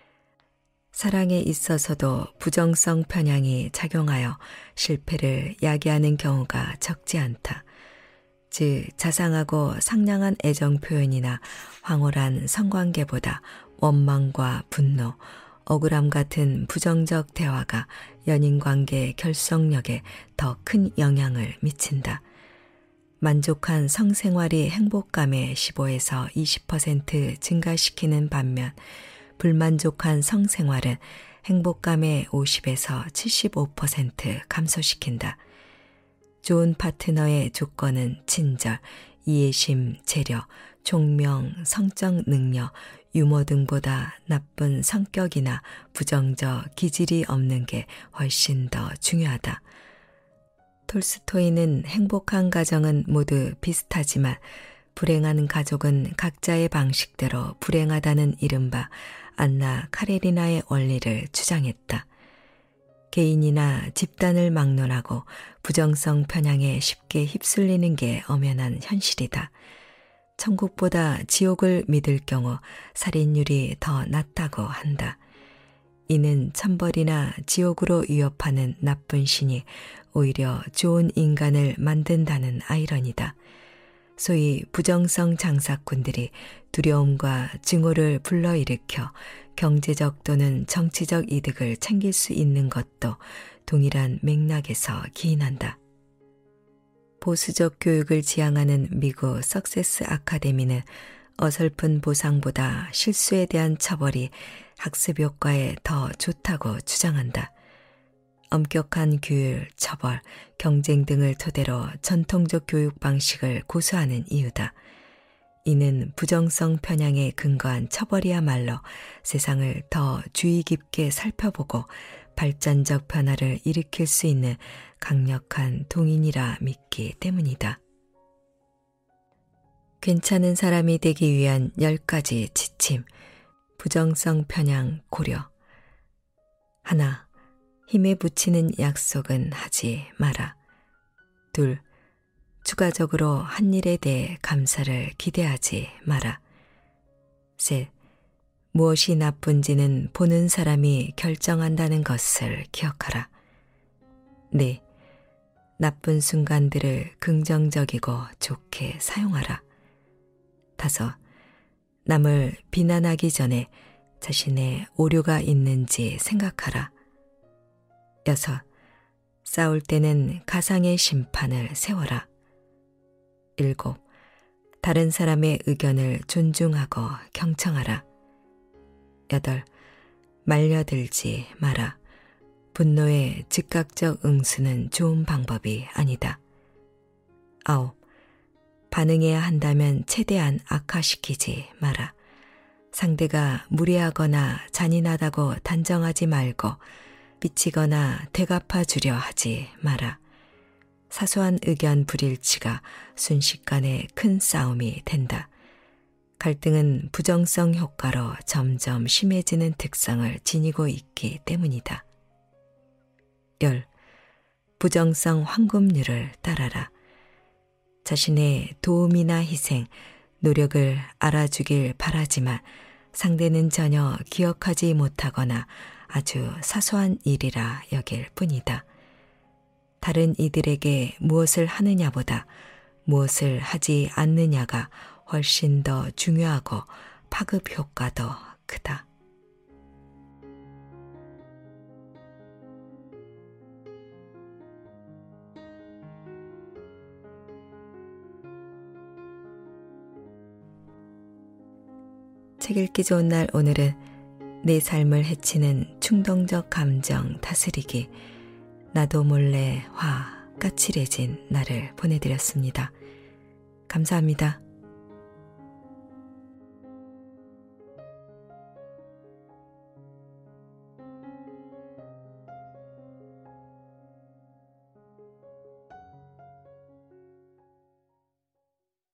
사랑에 있어서도 부정성 편향이 작용하여 실패를 야기하는 경우가 적지 않다. 즉 자상하고 상냥한 애정 표현이나 황홀한 성관계보다 원망과 분노, 억울함 같은 부정적 대화가 연인관계 결속력에 더 큰 영향을 미친다. 만족한 성생활이 행복감의 십오에서 이십 퍼센트 증가시키는 반면 불만족한 성생활은 행복감의 오십에서 칠십오 퍼센트 감소시킨다. 좋은 파트너의 조건은 친절, 이해심, 재력, 총명, 성적 능력, 유머 등보다 나쁜 성격이나 부정적 기질이 없는 게 훨씬 더 중요하다. 톨스토이는 행복한 가정은 모두 비슷하지만 불행한 가족은 각자의 방식대로 불행하다는 이른바 안나 카레리나의 원리를 주장했다. 개인이나 집단을 막론하고 부정성 편향에 쉽게 휩쓸리는 게 엄연한 현실이다. 천국보다 지옥을 믿을 경우 살인율이 더 낮다고 한다. 이는 천벌이나 지옥으로 위협하는 나쁜 신이 오히려 좋은 인간을 만든다는 아이러니다. 소위 부정성 장사꾼들이 두려움과 증오를 불러일으켜 경제적 또는 정치적 이득을 챙길 수 있는 것도 동일한 맥락에서 기인한다. 보수적 교육을 지향하는 미국 석세스 아카데미는 어설픈 보상보다 실수에 대한 처벌이 학습 효과에 더 좋다고 주장한다. 엄격한 규율, 처벌, 경쟁 등을 토대로 전통적 교육 방식을 고수하는 이유다. 이는 부정성 편향에 근거한 처벌이야말로 세상을 더 주의 깊게 살펴보고 발전적 변화를 일으킬 수 있는 강력한 동인이라 믿기 때문이다. 괜찮은 사람이 되기 위한 열 가지 지침, 부정성 편향 고려. 하나, 힘에 부치는 약속은 하지 마라. 둘, 추가적으로 한 일에 대해 감사를 기대하지 마라. 셋, 무엇이 나쁜지는 보는 사람이 결정한다는 것을 기억하라. 네, 나쁜 순간들을 긍정적이고 좋게 사용하라. 다섯, 남을 비난하기 전에 자신의 오류가 있는지 생각하라. 여섯, 싸울 때는 가상의 심판을 세워라. 일곱, 다른 사람의 의견을 존중하고 경청하라. 여덟, 말려들지 마라. 분노의 즉각적 응수는 좋은 방법이 아니다. 아홉. 반응해야 한다면 최대한 악화시키지 마라. 상대가 무례하거나 잔인하다고 단정하지 말고 삐치거나 되갚아 주려 하지 마라. 사소한 의견 불일치가 순식간에 큰 싸움이 된다. 갈등은 부정성 효과로 점점 심해지는 특성을 지니고 있기 때문이다. 열. 부정성 황금률을 따라라. 자신의 도움이나 희생, 노력을 알아주길 바라지만 상대는 전혀 기억하지 못하거나 아주 사소한 일이라 여길 뿐이다. 다른 이들에게 무엇을 하느냐보다 무엇을 하지 않느냐가 훨씬 더 중요하고 파급 효과도 크다. 책 읽기 좋은 날 오늘은 내 삶을 해치는 충동적 감정 다스리기, 나도 몰래 화 까칠해진 나를 보내드렸습니다. 감사합니다.